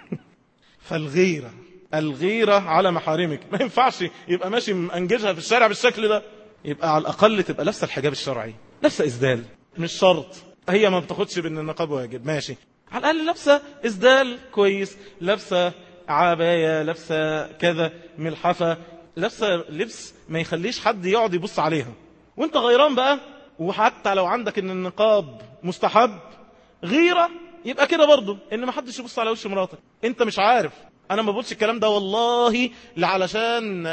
فالغيره الغيره على محارمك. ما ينفعش يبقى ماشي منجزها في الشارع بالشكل ده. يبقى على الاقل تبقى لابسه الحجاب الشرعي، لابسه اسدال، مش شرط هي ما بتاخدش بان النقاب واجب، ماشي، على الاقل لابسه اسدال كويس، لابسه عبايه، لابسه كذا ملحفه، لابسه لبس ما يخليش حد يقعد يبص عليها وانت غيران بقى. وحتى لو عندك ان النقاب مستحب، غيره يبقى كده برضه ان ما حدش يبص على وش مراتك. انت مش عارف، انا ما بقولش الكلام ده والله علشان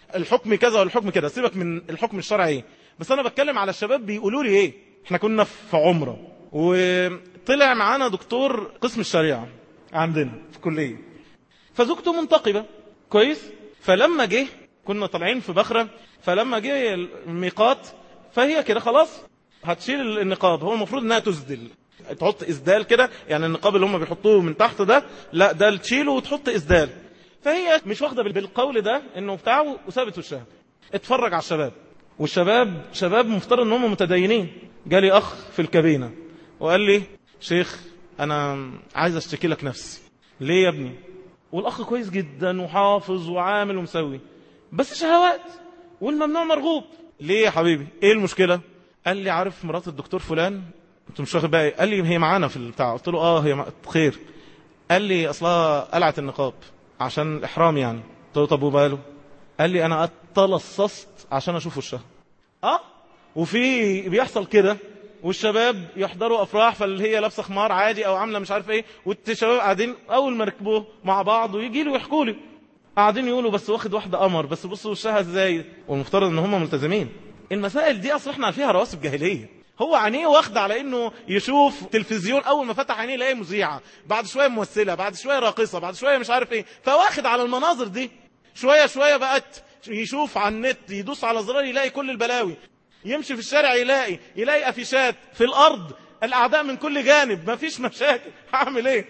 الحكم كذا والحكم كذا، سيبك من الحكم الشرعي. بس انا بتكلم على الشباب بيقولوا لي ايه. احنا كنا في عمره وطلع معانا دكتور قسم الشريعه عندنا في الكليه، فزوجته منتقبه كويس. فلما جه كنا طالعين في بخره، فلما جه الميقات فهي كده خلاص هتشيل النقاب. هو المفروض انها تسدل، تحط اسدال كده، يعني النقاب اللي هم بيحطوه من تحت ده لا ده تشيله وتحط اسدال. فهي مش واخده بالقول ده انه بتاعه وسابت وشها. اتفرج على الشباب، والشباب شباب مفترض ان هم متدينين. جالي اخ في الكابينه وقال لي شيخ انا عايز اشتكي لك نفسي. ليه يا ابني؟ والاخ كويس جدا وحافظ وعامل ومسوي، بس شهوات والممنوع مرغوب. ليه يا حبيبي؟ ايه المشكله؟ قال لي عارف مرات الدكتور فلان؟ انت مش واخد بالي. قال لي هي معانا في البتاع. قلت له اه هي خير. قال لي اصلها قلعت النقاب عشان الاحرام يعني. قلت له طب وباله؟ قال لي انا اتلصصت عشان اشوف وشها. اه وفي بيحصل كده، والشباب يحضروا افراح فاللي هي لابسه خمار عادي او عامله مش عارف ايه، والشباب قاعدين اول ما ركبوه مع بعض ويجي له يحكوا لي قاعدين يقولوا بس واخد واحده قمر، بس بصوا وشها ازاي، والمفترض ان هم ملتزمين. المسائل دي اصلا احنا فيها رواسب جاهليه. هو عينيه واخد على انه يشوف تلفزيون، اول ما فتح عينيه يلاقي مذيعه، بعد شويه ممثله، بعد شويه راقصه، بعد شويه مش عارف ايه، فواخد على المناظر دي. شويه شويه بقت يشوف على النت، يدوس على زرار يلاقي كل البلاوي، يمشي في الشارع يلاقي يلاقي افيشات في الارض، الاعداء من كل جانب، مفيش مشاكل. هعمل ايه؟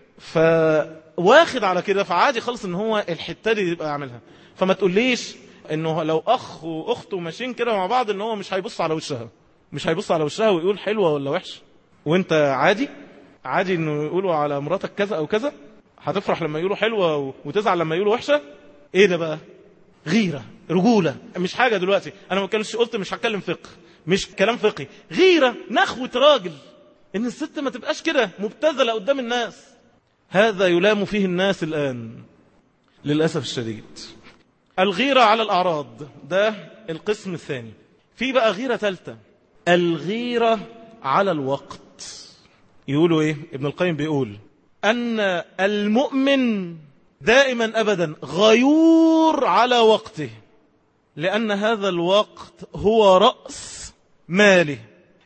فواخد على كده، فعادي خالص ان هو الحته دي يبقى يعملها. فما تقوليش انه لو اخ واخته ماشيين كده مع بعض ان هو مش هيبص على وشها، مش هيبص على وشها ويقول حلوه ولا وحشه. وانت عادي عادي انه يقولوا على مراتك كذا او كذا، هتفرح لما يقولوا حلوه وتزعل لما يقولوا وحشه. ايه ده بقى؟ غيره، رجوله، مش حاجه. دلوقتي انا ما كنتش قلت مش هتكلم فقه، مش كلام فقهي، غيره، نخوه راجل، ان الست ما تبقاش كده مبتذله قدام الناس. هذا يلام فيه الناس الان للاسف الشديد. الغيره على الاعراض ده القسم الثاني. في بقى غيره ثالثه، الغيره على الوقت. يقولوا ايه؟ ابن القيم بيقول ان المؤمن دائما أبدا غيور على وقته، لأن هذا الوقت هو رأس ماله.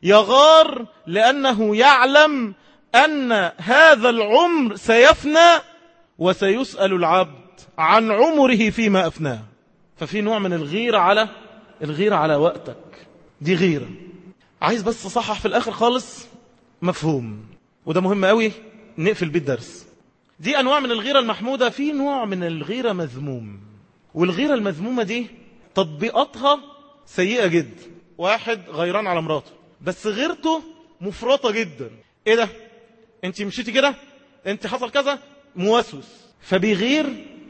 يغار لأنه يعلم أن هذا العمر سيفنى، وسيسأل العبد عن عمره فيما أفناه. ففي نوع من الغيرة على الغيرة على وقتك، دي غيرة. عايز بس صحح في الآخر خالص مفهوم، وده مهم قوي نقفل بيه الدرس. دي أنواع من الغيرة المحمودة، في نوع من الغيرة مذموم. والغيرة المذمومة دي تطبيقاتها سيئة جدا. واحد غيران على مراته بس غيرته مفرطة جدا. ايه ده؟ انت مشيتي كده، انت حصل كذا، موسوس، فبيغير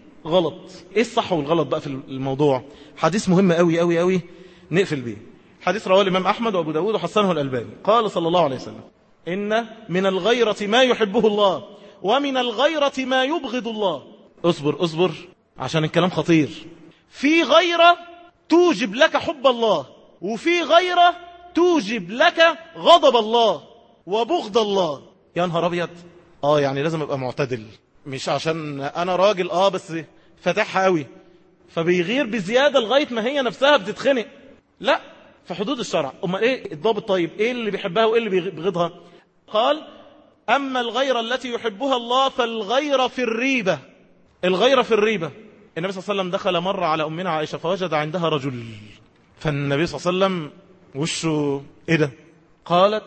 غلط. ايه الصح والغلط بقى في الموضوع؟ حديث مهم قوي قوي قوي نقفل بيه. حديث رواه الإمام أحمد وأبو داود وحسنه الألباني. قال صلى الله عليه وسلم إن من الغيرة ما يحبه الله، ومن الغيرة ما يبغض الله. اصبر اصبر عشان الكلام خطير. في غيرة توجب لك حب الله، وفي غيرة توجب لك غضب الله وبغض الله. يا نهار ابيض. اه يعني لازم ابقى معتدل، مش عشان انا راجل اه بس فاتحها قوي فبيغير بزيادة لغاية ما هي نفسها بتتخنق. لا، في حدود الشرع. اما ايه الضابط؟ طيب ايه اللي بيحبها وايه اللي بيبغضها؟ قال أما الغيرة التي يحبها الله فالغيرة في الريبة. الغيرة في الريبة. النبي صلى الله عليه وسلم دخل مرة على أمنا عائشة فوجد عندها رجل، فالنبي صلى الله عليه وسلم وشه إيه ده؟ قالت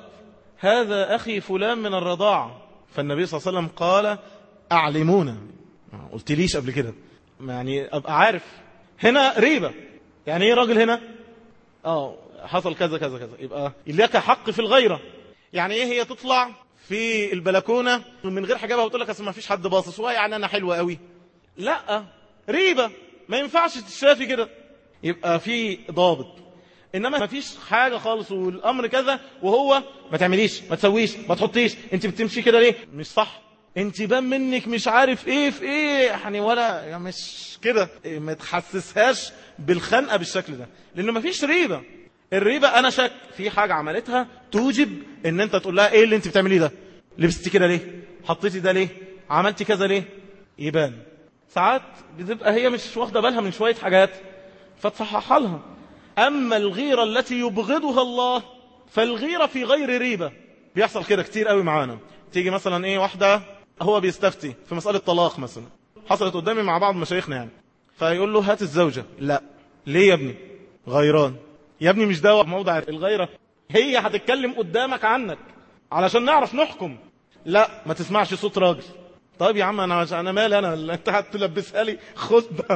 هذا أخي فلان من الرضاعة. فالنبي صلى الله عليه وسلم قال أعلمونا. قلت ليش قبل كده؟ يعني أبقى عارف. هنا ريبة. يعني إيه راجل هنا؟ آه حصل كذا كذا كذا، يبقى لك حق في الغيرة. يعني إيه؟ هي تطلع في البلكونة من غير حجابها وتقول لك اصل ما فيش حد باصص، يعني انا حلوة قوي. لا، ريبة، ما ينفعش تشافي كده. يبقى في ضابط. انما ما فيش حاجة خالص والامر كذا وهو ما تعمليش، ما تسويش، ما تحطيش، انت بتمشي كده ليه؟ مش صح. انت بان منك مش عارف ايه في ايه، يعني ولا يعني مش كده. ما تحسسهاش بالخنقة بالشكل ده، لانه ما فيش ريبة. الريبة انا شك في حاجة عملتها توجب ان انت تقول لها ايه اللي انت بتعمليه ده؟ لبستي كده ليه؟ حطيتي ده ليه؟ عملتي كذا ليه؟ يبان. ساعات بتبقى هي مش واخدة بالها من شوية حاجات، فتصحح لها. أما الغيرة التي يبغضها الله فالغيرة في غير ريبة. بيحصل كده كتير قوي معانا. تيجي مثلا ايه واحدة هو بيستفتي في مسألة طلاق مثلا، حصلت قدامي مع بعض مشايخنا يعني، فيقول له هات الزوجة. لا. ليه يا ابني؟ غيران. يا ابني مش ده موضع الغيرة، هي هتتكلم قدامك عنك علشان نعرف نحكم. لا، ما تسمعش صوت راجل. طيب يا عم انا انا مالي انا اللي انت هتلبسها لي خد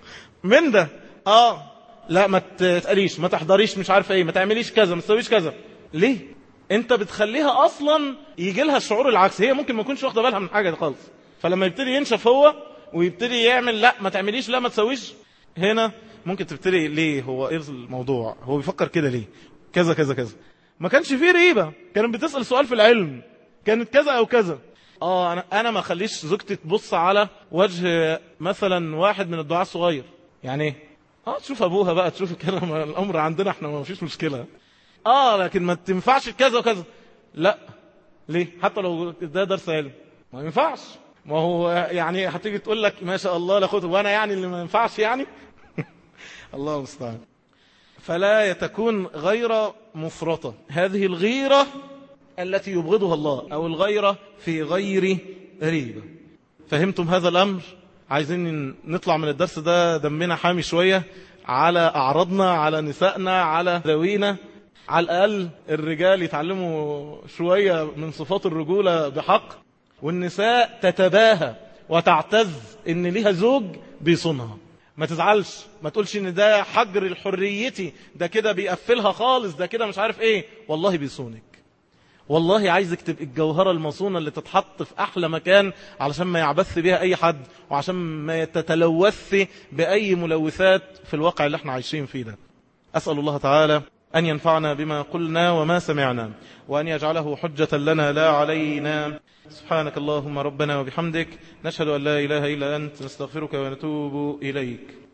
من ده. اه لا ما تقليش، ما تحضريش، مش عارف ايه، ما تعمليش كذا، ما تسويش كذا. ليه؟ انت بتخليها اصلا يجي لها الشعور العكس. هي ممكن ما يكونش واخده بالها من حاجه خالص، فلما يبتدي ينشف هو ويبتدي يعمل لا ما تعمليش، لا ما تسويش، هنا ممكن تبتدي ليه هو ايه الموضوع، هو بيفكر كده ليه، كذا كذا كذا. ما كانش فيه ريبه، كانت بتسال سؤال في العلم، كانت كذا او كذا. اه انا انا ما اخليش زوجتي تبص على وجه مثلا واحد من الدعاة الصغير. يعني ايه؟ اه تشوف ابوها بقى، تشوف كده، الامر عندنا احنا ما فيش مشكله. اه لكن ما تنفعش كذا وكذا. لا. ليه؟ حتى لو ده درس علم ما ينفعش. ما هو يعني هتيجي تقول لك ما شاء الله لا خد، وانا يعني اللي ما ينفعش يعني الله المستعان. فلا تكون غير مفرطة. هذه الغيرة التي يبغضها الله، أو الغيرة في غير ريبة. فهمتم هذا الأمر؟ عايزين نطلع من الدرس ده دمنا حامي شوية على أعراضنا، على نسائنا، على ذوينا. على الأقل الرجال يتعلموا شوية من صفات الرجولة بحق، والنساء تتباهى وتعتز إن ليها زوج بيصونها. ما تزعلش، ما تقولش إن ده حجر الحريتي، ده كده بيقفلها خالص، ده كده مش عارف إيه. والله بيصونك، والله عايزك تبقى الجوهرة المصونة اللي تتحط في أحلى مكان علشان ما يعبث بها أي حد، وعشان ما تتلوث بأي ملوثات في الواقع اللي احنا عايشين فيه ده. أسأل الله تعالى أن ينفعنا بما قلنا وما سمعنا، وأن يجعله حجة لنا لا علينا. سبحانك اللهم ربنا وبحمدك، نشهد أن لا إله إلا أنت، نستغفرك ونتوب إليك.